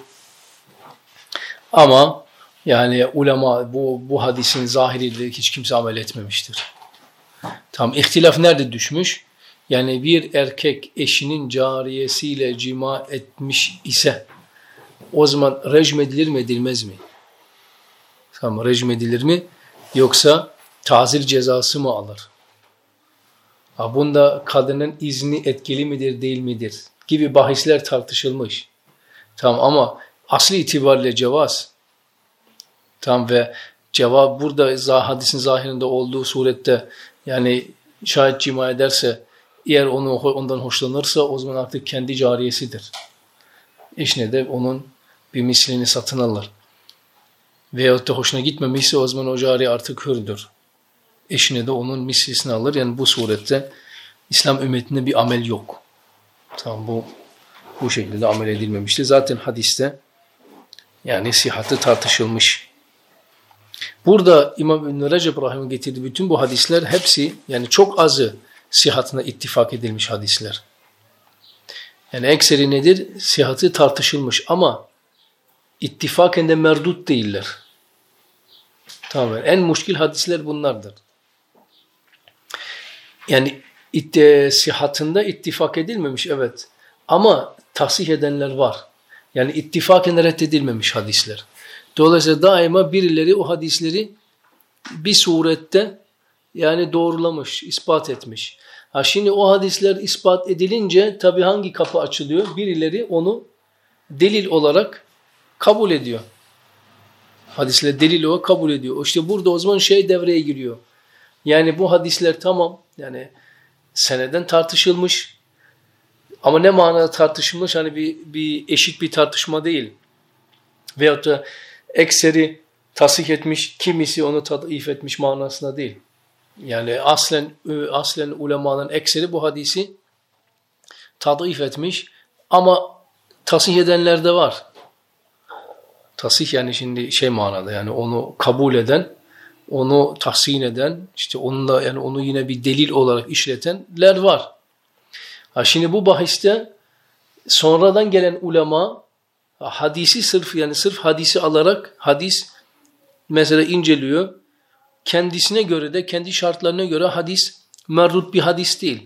S2: Ama yani ulema bu hadisin zahiriyle hiç kimse amel etmemiştir. Tam ihtilaf nerede düşmüş? Yani bir erkek eşinin cariyesiyle cima etmiş ise o zaman rejim edilir mi edilmez mi? Tamam, rejim edilir mi? Yoksa tazir cezası mı alır? Bunda kadının izni etkili midir değil midir? Gibi bahisler tartışılmış. Tamam, ama asli itibariyle cevaz. Tamam, ve cevap burada hadisin zahirinde olduğu surette, yani şayet cima ederse, eğer ondan hoşlanırsa o zaman artık kendi cariyesidir. Eşine de onun bir mislini satın alır. Veyahut da hoşuna gitmemişse o zaman o cariye artık hürdür. Eşine de onun mislisini alır. Yani bu surette İslam ümmetinde bir amel yok. Tamam, bu şekilde amel edilmemiştir. Zaten hadiste yani sıhhatı tartışılmış. Burada İmam İbn Recep Rahim'in getirdiği bütün bu hadisler hepsi, yani çok azı sıhhatına ittifak edilmiş hadisler. Yani ekseri nedir? Sıhhatı tartışılmış ama ittifaken de merdut değiller. Tamamen en muşkil hadisler bunlardır. Yani sıhhatında ittifak edilmemiş, evet. Ama tahsih edenler var. Yani ittifaken reddedilmemiş hadisler. Dolayısıyla daima birileri o hadisleri bir surette yani doğrulamış, ispat etmiş. Şimdi o hadisler ispat edilince tabii hangi kapı açılıyor? Birileri onu delil olarak kabul ediyor. Hadisler delil olarak kabul ediyor. İşte burada o zaman devreye giriyor. Yani bu hadisler tamam, yani seneden tartışılmış ama ne manada tartışılmış? Hani bir eşit bir tartışma değil. Veyahut da ekseri tasih etmiş, kimisi onu tadif etmiş manasına değil. Yani aslen ulemanın ekseri bu hadisi tadif etmiş ama tasih edenler de var. Tasih yani şimdi manada, yani onu kabul eden, onu tahsin eden, işte onunla yani onu yine bir delil olarak işletenler var. Şimdi bu bahiste sonradan gelen ulema hadisi sırf hadisi alarak hadis mesela inceliyor. Kendisine göre de kendi şartlarına göre hadis merdut bir hadis değil.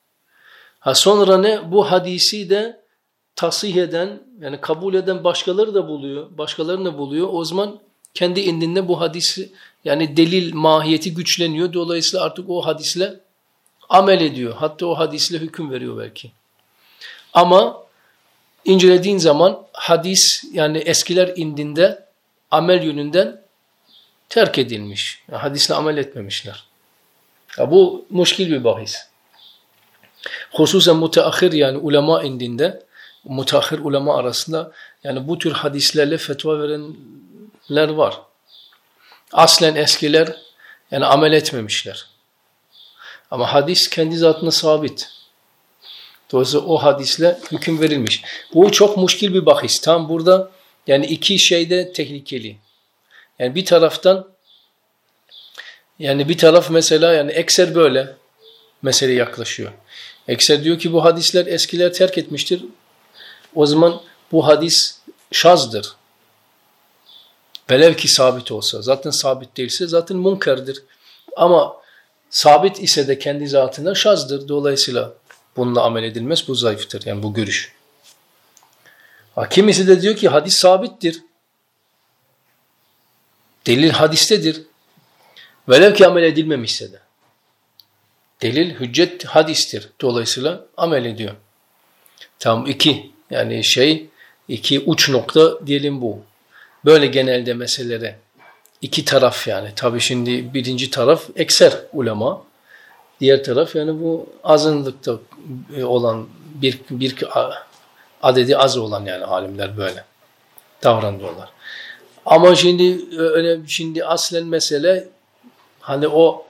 S2: Sonra bu hadisi de tasih eden, yani kabul eden başkalarını da buluyor. O zaman kendi indinde bu hadisi, yani delil mahiyeti güçleniyor. Dolayısıyla artık o hadisle amel ediyor. Hatta o hadisle hüküm veriyor belki. Ama incelediğin zaman hadis, yani eskiler indinde amel yönünden terk edilmiş. Yani hadisle amel etmemişler. Bu muşkil bir bahis. Hususen müteahhir, yani ulema indinde, müteahhir ulema arasında yani bu tür hadislerle fetva verenler var. Aslen eskiler yani amel etmemişler. Ama hadis kendi zatına sabit. Dolayısıyla o hadisle hüküm verilmiş. Bu çok muşkil bir bahis. Tam burada yani iki şey de tehlikeli. Yani bir taraf mesela yani ekser böyle meseleye yaklaşıyor. Ekser diyor ki bu hadisler eskiler terk etmiştir. O zaman bu hadis şazdır. Velev ki sabit olsa. Zaten sabit değilse zaten munkerdir. Ama sabit ise de kendi zatında şazdır. Dolayısıyla bununla amel edilmez. Bu zayıftır. Yani bu görüş. Kimisi de diyor ki hadis sabittir. Delil hadistedir. Velev ki amel edilmemişse de. Delil hüccet hadistir. Dolayısıyla amel ediyor. Tam iki. Yani İki uç nokta diyelim bu. Böyle genelde meselelere iki taraf yani. Tabii şimdi birinci taraf ekser ulema. Diğer taraf yani bu azınlıkta olan bir adedi az olan yani alimler böyle davranıyorlar. Ama şimdi aslen mesele hani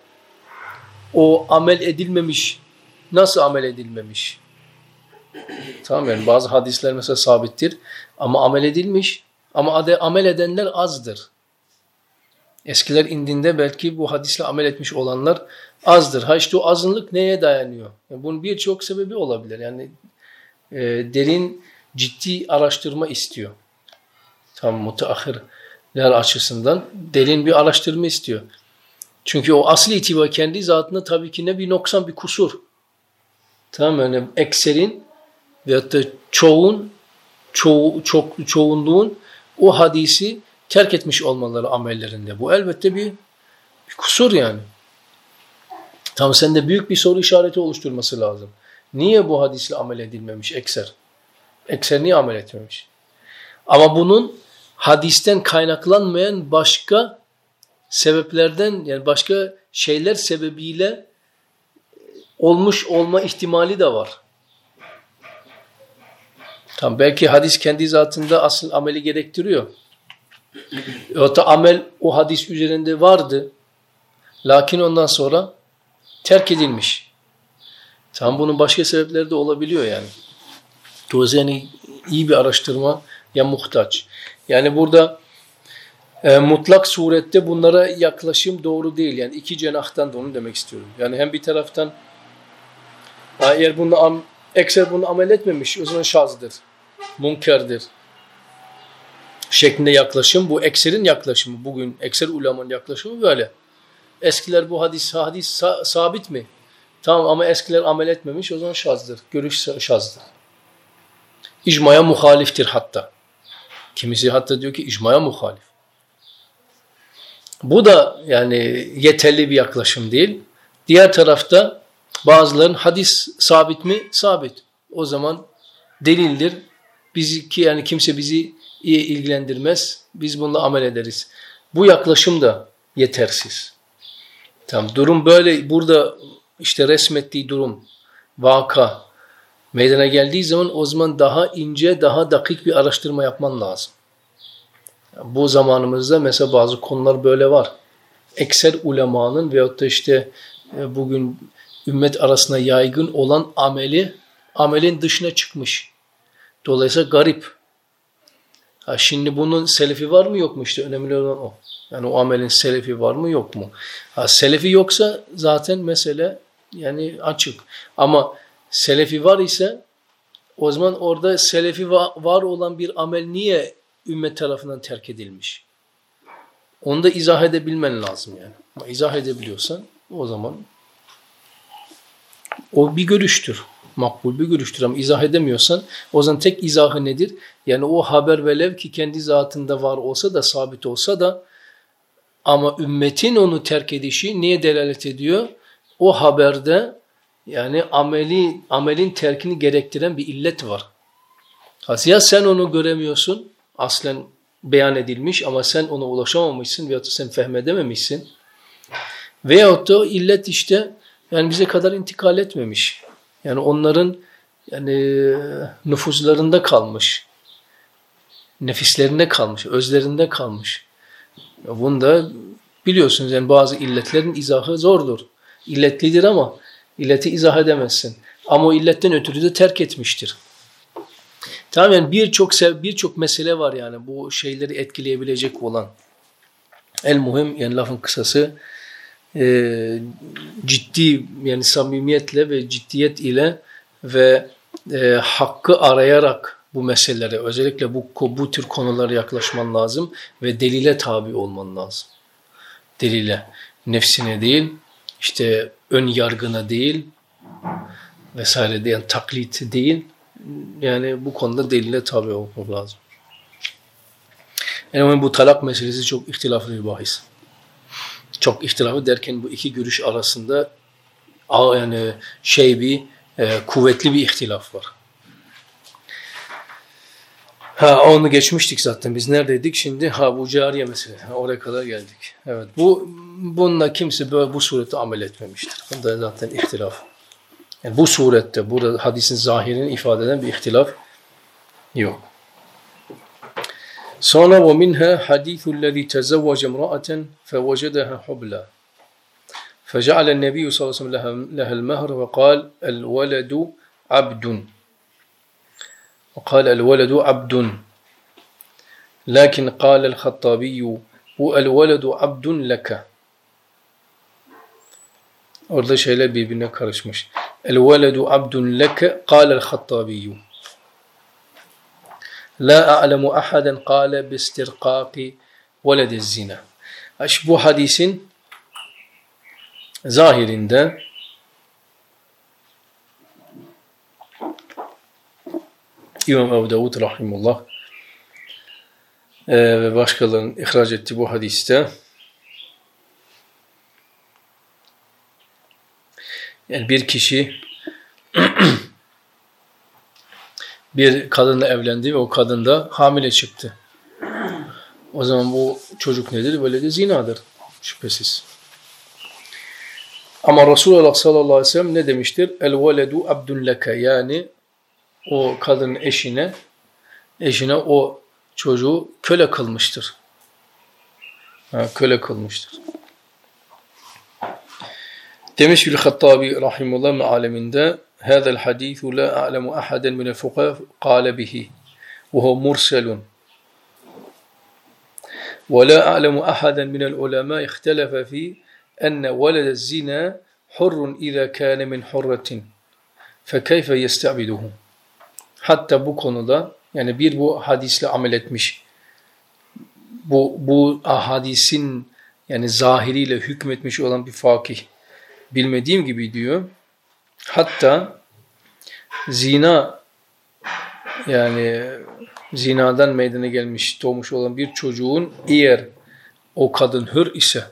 S2: o amel edilmemiş. Nasıl amel edilmemiş? Tamam yani bazı hadisler mesela sabittir ama amel edilmiş ama amel edenler azdır. Eskiler indinde belki bu hadisle amel etmiş olanlar azdır. Ha işte o azınlık neye dayanıyor? Yani bunun birçok sebebi olabilir. Yani derin ciddi araştırma istiyor. Tam müteahhirler açısından derin bir araştırma istiyor. Çünkü o asli itibar kendi zatında tabii ki ne bir noksan bir kusur. Tamam yani ekserin veyahut da çoğunluğun o hadisi terk etmiş olmaları amellerinde. Bu elbette bir kusur yani. Tam sende büyük bir soru işareti oluşturması lazım. Niye bu hadisle amel edilmemiş ekser? Ekser niye amel etmemiş? Ama bunun hadisten kaynaklanmayan başka sebeplerden yani başka şeyler sebebiyle olmuş olma ihtimali de var. Tam belki hadis kendi zatında asıl ameli gerektiriyor. Yoksa amel o hadis üzerinde vardı. Lakin ondan sonra terk edilmiş. Tam bunun başka sebepleri de olabiliyor yani. Dolayısıyla yani iyi bir araştırma ya muhtaç. Yani burada mutlak surette bunlara yaklaşım doğru değil. Yani iki cenahtan da onu demek istiyorum. Yani hem bir taraftan eğer ekser bunu amel etmemiş o zaman şazdır, munkerdir şeklinde yaklaşım. Bu ekserin yaklaşımı. Bugün ekser ulemanın yaklaşımı böyle. Eskiler bu hadis sabit mi? Tamam ama eskiler amel etmemiş o zaman şazdır. Görüş şazdır. İcmaya muhaliftir hatta. Kimisi hatta diyor ki icmaya muhalif. Bu da yani yeterli bir yaklaşım değil. Diğer tarafta bazıların hadis sabit mi? Sabit. O zaman delildir. Yani kimse bizi ilgilendirmez. Biz bununla amel ederiz. Bu yaklaşım da yetersiz. Tamam. Durum böyle. Burada işte resmettiği durum, vaka meydana geldiği zaman o zaman daha ince, daha dakik bir araştırma yapman lazım. Bu zamanımızda mesela bazı konular böyle var. Ekser ulemanın veyahut da işte bugün ümmet arasında yaygın olan amelin dışına çıkmış. Dolayısıyla garip. Şimdi bunun selefi var mı yok mu işte önemli olan o. Yani o amelin selefi var mı yok mu? Selefi yoksa zaten mesele yani açık. Ama selefi var ise o zaman orada selefi var olan bir amel niye ümmet tarafından terk edilmiş? Onu da izah edebilmen lazım yani. Ama izah edebiliyorsan o zaman o bir görüştür. Makbul bir görüştür ama izah edemiyorsan o zaman tek izahı nedir? Yani o haber velev ki kendi zatında var olsa da sabit olsa da ama ümmetin onu terk edişi niye delalet ediyor? O haberde yani amelin terkini gerektiren bir illet var. Ya sen onu göremiyorsun, aslen beyan edilmiş ama sen ona ulaşamamışsın veyahut da sen fehmedememişsin. Veyahut da illet işte yani bize kadar intikal etmemiş. Yani onların yani nüfuzlarında kalmış. Nefislerinde kalmış, özlerinde kalmış. Bunu da biliyorsunuz yani bazı illetlerin izahı zordur. İlletlidir ama illeti izah edemezsin. Ama o illetten ötürü de terk etmiştir. Tamam yani birçok mesele var yani bu şeyleri etkileyebilecek olan. El muhim yani lafın kısası ciddi yani samimiyetle ve ciddiyet ile ve hakkı arayarak bu meselelere özellikle bu tür konulara yaklaşman lazım ve delile tabi olman lazım. Delile, nefsine değil, işte ön yargına değil vesaire diyen taklit değil. Yani bu konuda delile tabi olmak lazım. Yani bu talak meselesi çok ihtilaflı bir bahis. Çok ihtilaflı derken bu iki görüş arasında yani kuvvetli bir ihtilaf var. Onu geçmiştik zaten. Biz neredeydik şimdi? Bu cariye meselesi. Oraya kadar geldik. Evet. Bununla kimse böyle bu surette amel etmemiştir. Bunda zaten ihtilaf. Yani bu surette, burada hadisin zahirini ifade eden bir ihtilaf yok. Sonra وَمِنْهَا حَدِيثُ الَّذ۪ي تَزَوَّجَ امْرَأَةً فَوَجَدَهَا حُبْلًا فَجَعَلَ النَّبِيُّ صلى الله عليه وسلم لها المهر وقال الولد عبد وقال الولد عبد لكن قال الخطابي الولد عبد لك. Orada şeyler birbirine karışmış. El-veledu abdun leke kâlel hattabiyyû. La a'lemu ahaden kâle bistirkâki velediz zina. İşte bu hadisin zahirinde İmam Ebu Davud rahimullah ve başkalarının ihraç ettiği bu hadiste yani bir kişi bir kadınla evlendi ve o kadın da hamile çıktı. O zaman bu çocuk nedir? Böyle de zinadır. Şüphesiz. Ama Resulullah sallallahu aleyhi ve sellem ne demiştir? El-veledu abdun leke. Yani o kadının eşine o çocuğu köle kılmıştır. Köle kılmıştır. Demiş ki Hattabi rahimullah mealeminde هذا الحديث لا أعلم أحدا من الفقهاء قال به وهو مرسل ولا أعلم أحدا من العلماء اختلف في أن ولد الزنا حر إذا كان من حرة فكيف يستعبده. Hatta bu konuda yani bu hadisle amel etmiş, bu hadisin yani zahiriyle hükmetmiş olan bir fakih bilmediğim gibi diyor. Hatta zina yani zinadan meydana gelmiş, doğmuş olan bir çocuğun eğer o kadın hür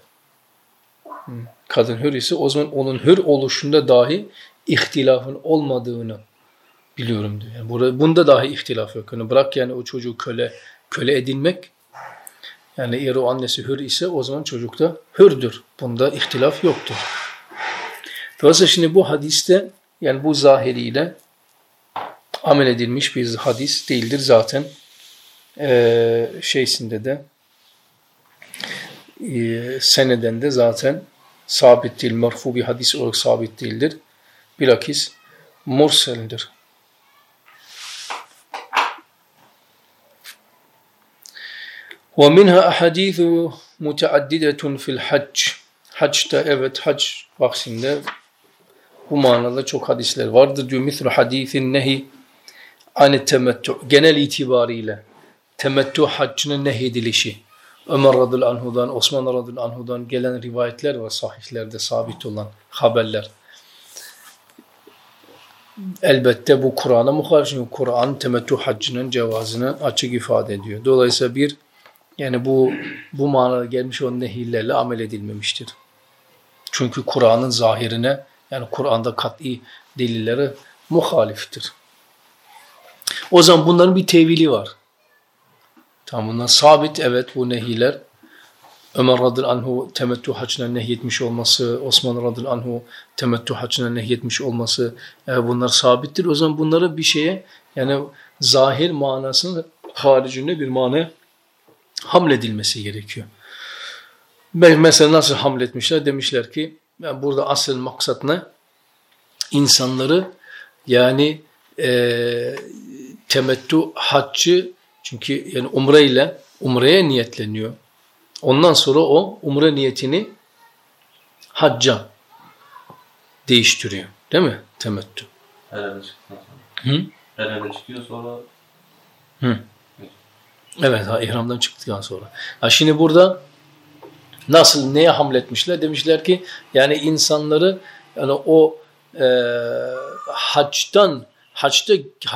S2: ise o zaman onun hür oluşunda dahi ihtilafın olmadığını biliyorum diyor. Yani bunda dahi ihtilaf yok. Yani bırak yani o çocuğu köle edinmek. Yani eğer o annesi hür ise o zaman çocuk da hürdür. Bunda ihtilaf yoktur. Dolayısıyla şimdi bu hadiste yani bu zahiriyle amel edilmiş bir hadis değildir zaten. Şeysinde de seneden de zaten sabit değil. Merfu bir hadis olarak sabit değildir. Bilakis murseldir. وَمِنْهَا أَحَدِيثُ مُتَعَدِّدَةٌ فِي الْحَجِّ. Haçta evet hac vaksinde bu manada çok hadisler vardır diyor. Mislu hadisin nehi ani temettu. Genel itibariyle temettu haccının nehyedilişi. Ömer radıyallahu anhu'dan, Osman radıyallahu anhu'dan gelen rivayetler var sahihlerde sabit olan haberler. Elbette bu Kur'an'a muhalif. Çünkü Kur'an temettu haccının cevazını açık ifade ediyor. Dolayısıyla yani bu manada gelmiş olan nehirlerle amel edilmemiştir. Çünkü Kur'an'ın zahirine yani Kur'an'da kat'i delilleri muhaliftir. O zaman bunların bir tevili var. Tamam bunlar sabit evet bu nehirler. Ömer radıyallahu anhu temettü haccına nehyetmiş olması, Osman radıyallahu anhu temettü haccına nehyetmiş olması bunlar sabittir. O zaman bunlara bir şeye yani zahir manasının haricinde bir mana hamledilmesi gerekiyor. Mesela nasıl hamletmişler? Demişler ki yani burada asıl maksat ne? İnsanları yani temettü haccı çünkü yani umreye niyetleniyor. Ondan sonra o umre niyetini hacca değiştiriyor. Değil mi? Temettü.
S3: Herhalde çıktıktan sonra. Herhalde çıkıyor sonra.
S2: Evet ihramdan çıktıktan sonra. Şimdi burada nasıl neye hamletmişler? Demişler ki yani insanları yani o hac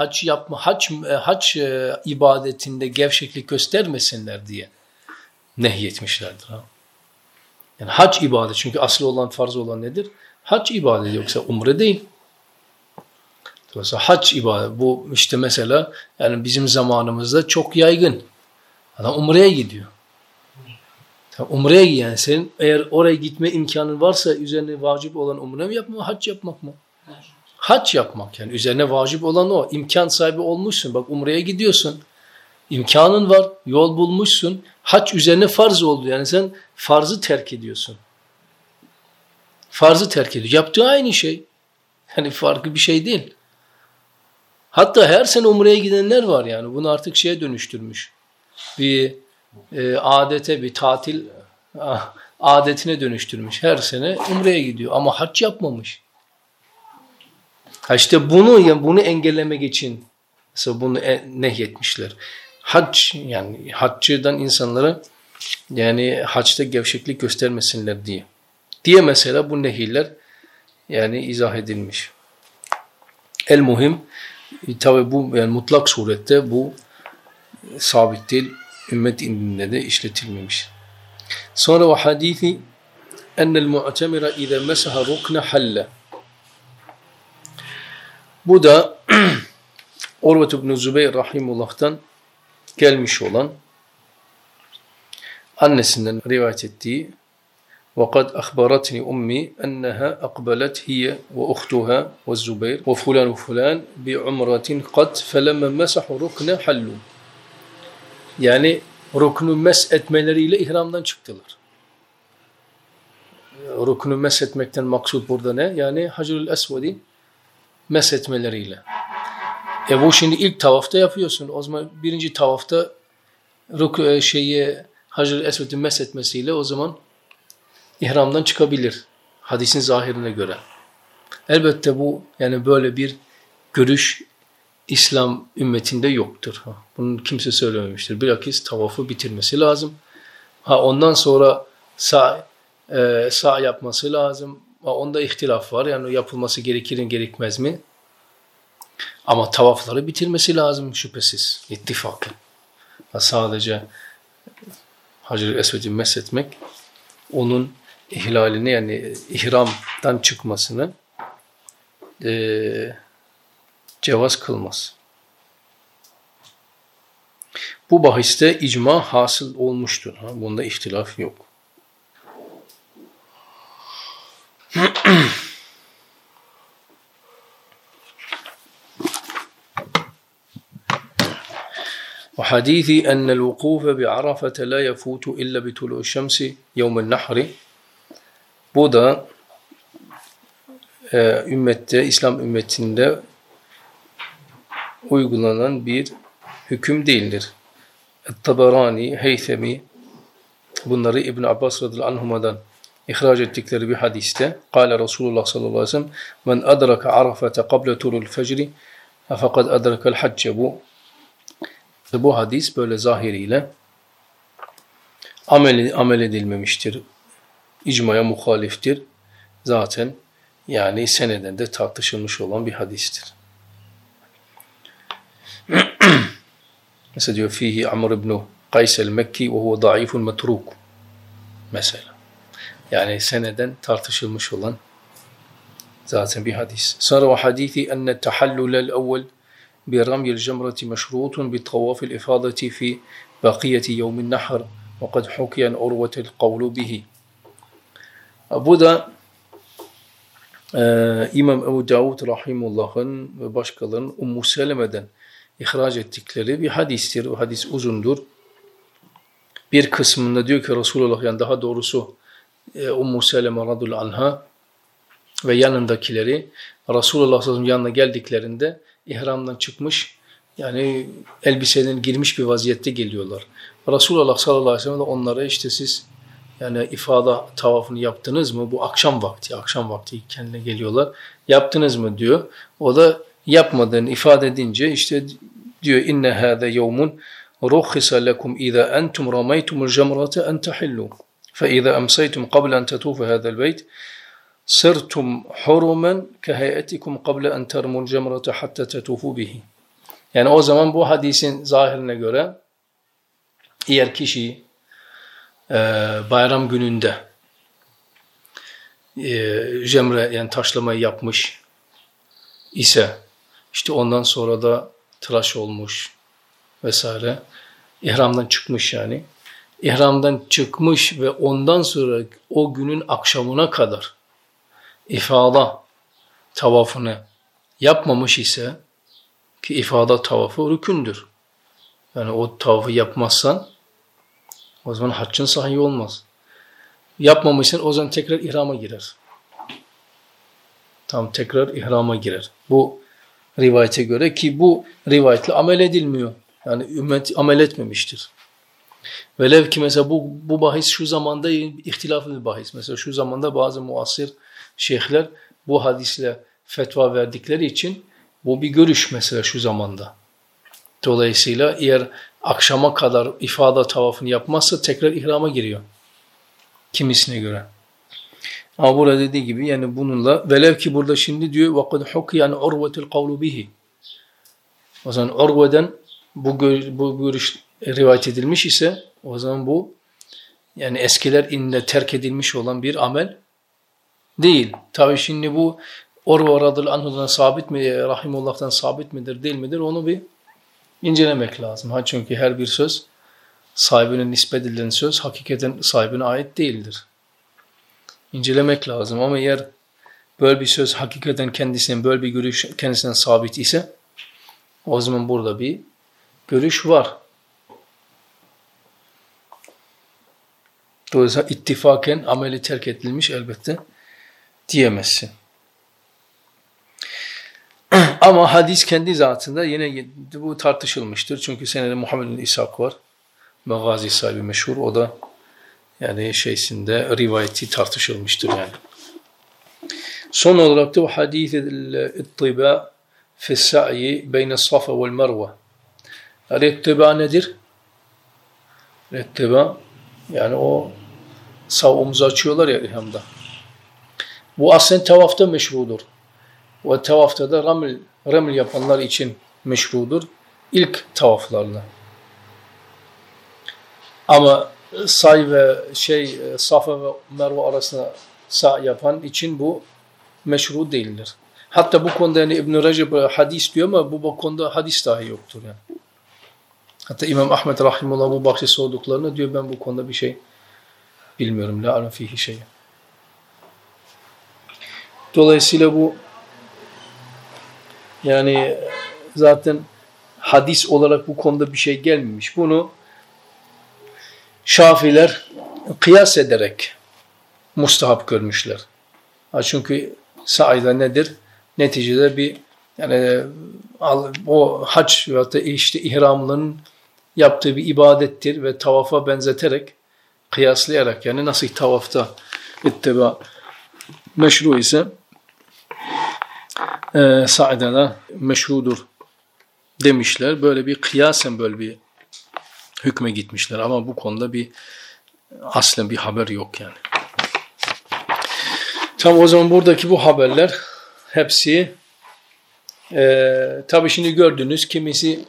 S2: ibadetinde gevşeklik göstermesinler diye nehyetmişlerdir. Yani hac ibadeti çünkü aslı olan farz olan nedir? Hac ibadeti yoksa umre değil. Dolayısıyla hac ibadet. Bu işte mesela yani bizim zamanımızda çok yaygın. Adam umreye gidiyor. Umreye gidiyor. Yani senin eğer oraya gitme imkanın varsa üzerine vacip olan umre mi yapmak, hac yapmak mı? Hac yapmak yani. Üzerine vacip olan o. İmkan sahibi olmuşsun. Bak umreye gidiyorsun. İmkanın var. Yol bulmuşsun. Hac üzerine farz oldu. Yani sen farzı terk ediyorsun. Farzı terk ediyor. Yaptığı aynı şey. Yani farklı bir şey değil. Hatta her sene umreye gidenler var yani. Bunu artık şeye dönüştürmüş. Bir adete, bir tatil adetine dönüştürmüş. Her sene umreye gidiyor ama hac yapmamış. İşte bunu engellemek için mesela bunu nehyetmişler. Hac yani haccıdan insanlara yani haçta gevşeklik göstermesinler diye mesela bu nehirler yani izah edilmiş. El muhim tabi bu yani mutlak surette bu sabit değil. Ümmet indinde de işletilmemiş. Sonra o hadisi ennel mu'temira ize mesaha rukne halle. Bu da Urvet ibn Zübeyir rahimullah'tan gelmiş olan annesinden rivayet ettiği وَقَدْ أَخْبَرَتْنِي أُمِّي أَنَّهَا أَقْبَلَتْ هِيَ وَأُخْتُهَا وَالزُّبَيْرُ وَفُلَانُ وَفُلَانُ بِعُمْرَةٍ قَدْ فَلَمَّا مَسَحُوا رُكْنَ حَلُّوا. Yani ruknu mes etmeleriyle ihramdan çıktılar. Ruknu mes etmekten maksud burada ne? Yani Hacerül Esved'i mes etmeleriyle. Bu şimdi ilk tavafta yapıyorsun. O zaman birinci tavafta Hacerül Esved'i mes etmesiyle o zaman ihramdan çıkabilir. Hadisin zahirine göre. Elbette bu yani böyle bir görüş İslam ümmetinde yoktur. Bunu kimse söylememiştir. Bilakis tavafı bitirmesi lazım. Ondan sonra sağ yapması lazım. Onda ihtilaf var. Yani yapılması gerekir mi gerekmez mi? Ama tavafları bitirmesi lazım şüphesiz. İttifakın. Sadece Hacer-i Esved'i meshetmek onun ihlalini yani ihramdan çıkmasını cevaz kılmaz. Bu bahiste icma hasıl olmuştur. Bunda ihtilaf yok. وحديث أن الوقوف بعرفة لا يفوت إلا بطلوع الشمس يوم النحر. Bu da ümmette, İslam ümmetinde uygulanan bir hüküm değildir. Taberani, Heythemi bunları İbn Abbas radıyallahu anhuma'dan ihraç ettikleri bir hadiste Kâle Resulullah sallallahu aleyhi ve sellem men adraka arafete kable tulul fecri fekad adrakel hacce. Bu hadis böyle zahiriyle amel edilmemiştir. İcmaya muhaliftir. Zaten yani seneden de tartışılmış olan bir hadistir. Mesela diyor fihi Amr ibn Qays el-Mekki ve huve da'ifun metruk. Mesela. Yani seneden tartışılmış olan zaten bir hadis. Sonra o hadisi enne tahallulel evvel bi ramyil cemreti meşrutun bi tavafil ifadeti fi bakiyeti yevmin nahr ve kad hukiyen urvetel kavlu bihi. Bu da İmam Ebu Davud rahimullah'ın ve başkalarının Ummu Seleme'den ihraç ettikleri bir hadistir. O hadis uzundur. Bir kısmında diyor ki Resulullah yani daha doğrusu Ummu Seleme radıyallahu anha ve yanındakileri Resulullah sallallahu aleyhi ve sellem yanına geldiklerinde ihramdan çıkmış yani elbiseden girmiş bir vaziyette geliyorlar. Resulullah sallallahu aleyhi ve sellem de onlara işte siz yani ifade tavafını yaptınız mı? Bu akşam vakti kendine geliyorlar. Yaptınız mı diyor. O da yapmadığını ifade edince işte diyor inne hâze yevmun rukhisa lekum iza entum ramaytumul cemrate en tahillu fe iza emsaytum qabla en tetufu hâzel beyt sırtum hurumen keheyetikum qabla en termul cemrate hatta tetufu bihi. Yani o zaman bu hadisin zahirine göre eğer kişi bayram gününde cemre yani taşlamayı yapmış ise İşte ondan sonra da tıraş olmuş vesaire. İhramdan çıkmış yani. İhramdan çıkmış ve ondan sonra o günün akşamına kadar ifada tavafını yapmamış ise, ki ifada tavafı rükündür. Yani o tavafı yapmazsan o zaman haccın sahih olmaz. Yapmamışsan o zaman tekrar ihrama girer. Tam tekrar ihrama girer. Bu rivayete göre, ki bu rivayetle amel edilmiyor. Yani ümmet amel etmemiştir. Velev ki mesela bu bahis şu zamanda ihtilaflı bir bahis. Mesela şu zamanda bazı muasir şeyhler bu hadisle fetva verdikleri için bu bir görüş mesela şu zamanda. Dolayısıyla eğer akşama kadar ifade tavafını yapmazsa tekrar ihrama giriyor. Kimisine göre. Ama burada dediği gibi yani bununla velev ki burada şimdi diyor وَقَدْ حُكِيَ عَنْ عُرْوَةِ الْقَوْلُ بِهِ. O zaman Urve'den bu görüş rivayet edilmiş ise o zaman bu yani eskiler ininde terk edilmiş olan bir amel değil. Tabii şimdi bu Urve radıyallahu anhu'dan sabit mi, rahimullah'tan sabit midir değil midir onu bir incelemek lazım. Çünkü her bir söz sahibine nispet edilen söz hakikaten sahibine ait değildir. İncelemek lazım ama eğer böyle bir söz hakikaten kendisinin böyle bir görüş kendisinden sabit ise o zaman burada bir görüş var. Dolayısıyla ittifaken ameli terk edilmiş elbette diyemezsin. Ama hadis kendi zatında yine bu tartışılmıştır. Çünkü senede Muhammed bin İshak var. Magazi sahibi meşhur. O da yani şeysinde rivayeti tartışılmıştır yani. Son olarak da bu hadis-i fi sa'i beyne safa vel merve. İttiba nedir? İttiba yani o sağ omuzu açıyorlar ya ihramda. Bu aslında tavafta meşrudur. Ve tavafta da ramil yapanlar için meşrudur. İlk tavaflarla. Ama say ve Safa ve Merve arasında sa yapan için bu meşru değildir. Hatta bu konuda yani İbn-i Recep hadis diyor ama bu konuda hadis dahi yoktur yani. Hatta İmam Ahmed rahimullah bu bahsi sorduklarına diyor ben bu konuda bir şey bilmiyorum. La alem fihi şey. Dolayısıyla bu yani zaten hadis olarak bu konuda bir şey gelmemiş. Bunu Şafiler kıyas ederek mustahap görmüşler. Çünkü sa'ida nedir? Neticede bir yani o hac veya da işte ihramlının yaptığı bir ibadettir ve tavafa benzeterek kıyaslayarak yani nasıl tavafta ittiba meşru ise sa'ida da meşrudur demişler. Böyle bir kıyasen böyle bir hükme gitmişler ama bu konuda bir aslen bir haber yok yani. Tam o zaman buradaki bu haberler hepsi tabii şimdi gördünüz kimisi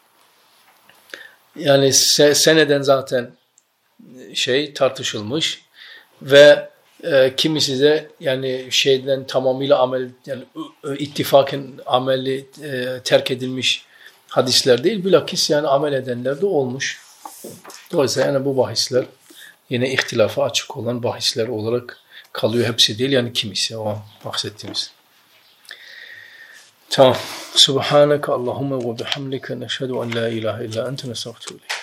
S2: yani seneden zaten tartışılmış ve kimisi de yani şeyden tamamıyla amel yani ittifaken ameli terk edilmiş hadisler değil bilakis yani amel edenler de olmuş. Dolayısıyla yani bu bahisler yine ihtilafa açık olan bahisler olarak kalıyor. Hepsi değil yani kimisi o bahsettiğimiz. Tamam. Subhaneke Allahümme ve bihamdike neşhedü en la ilahe illa ente nestağfiruke.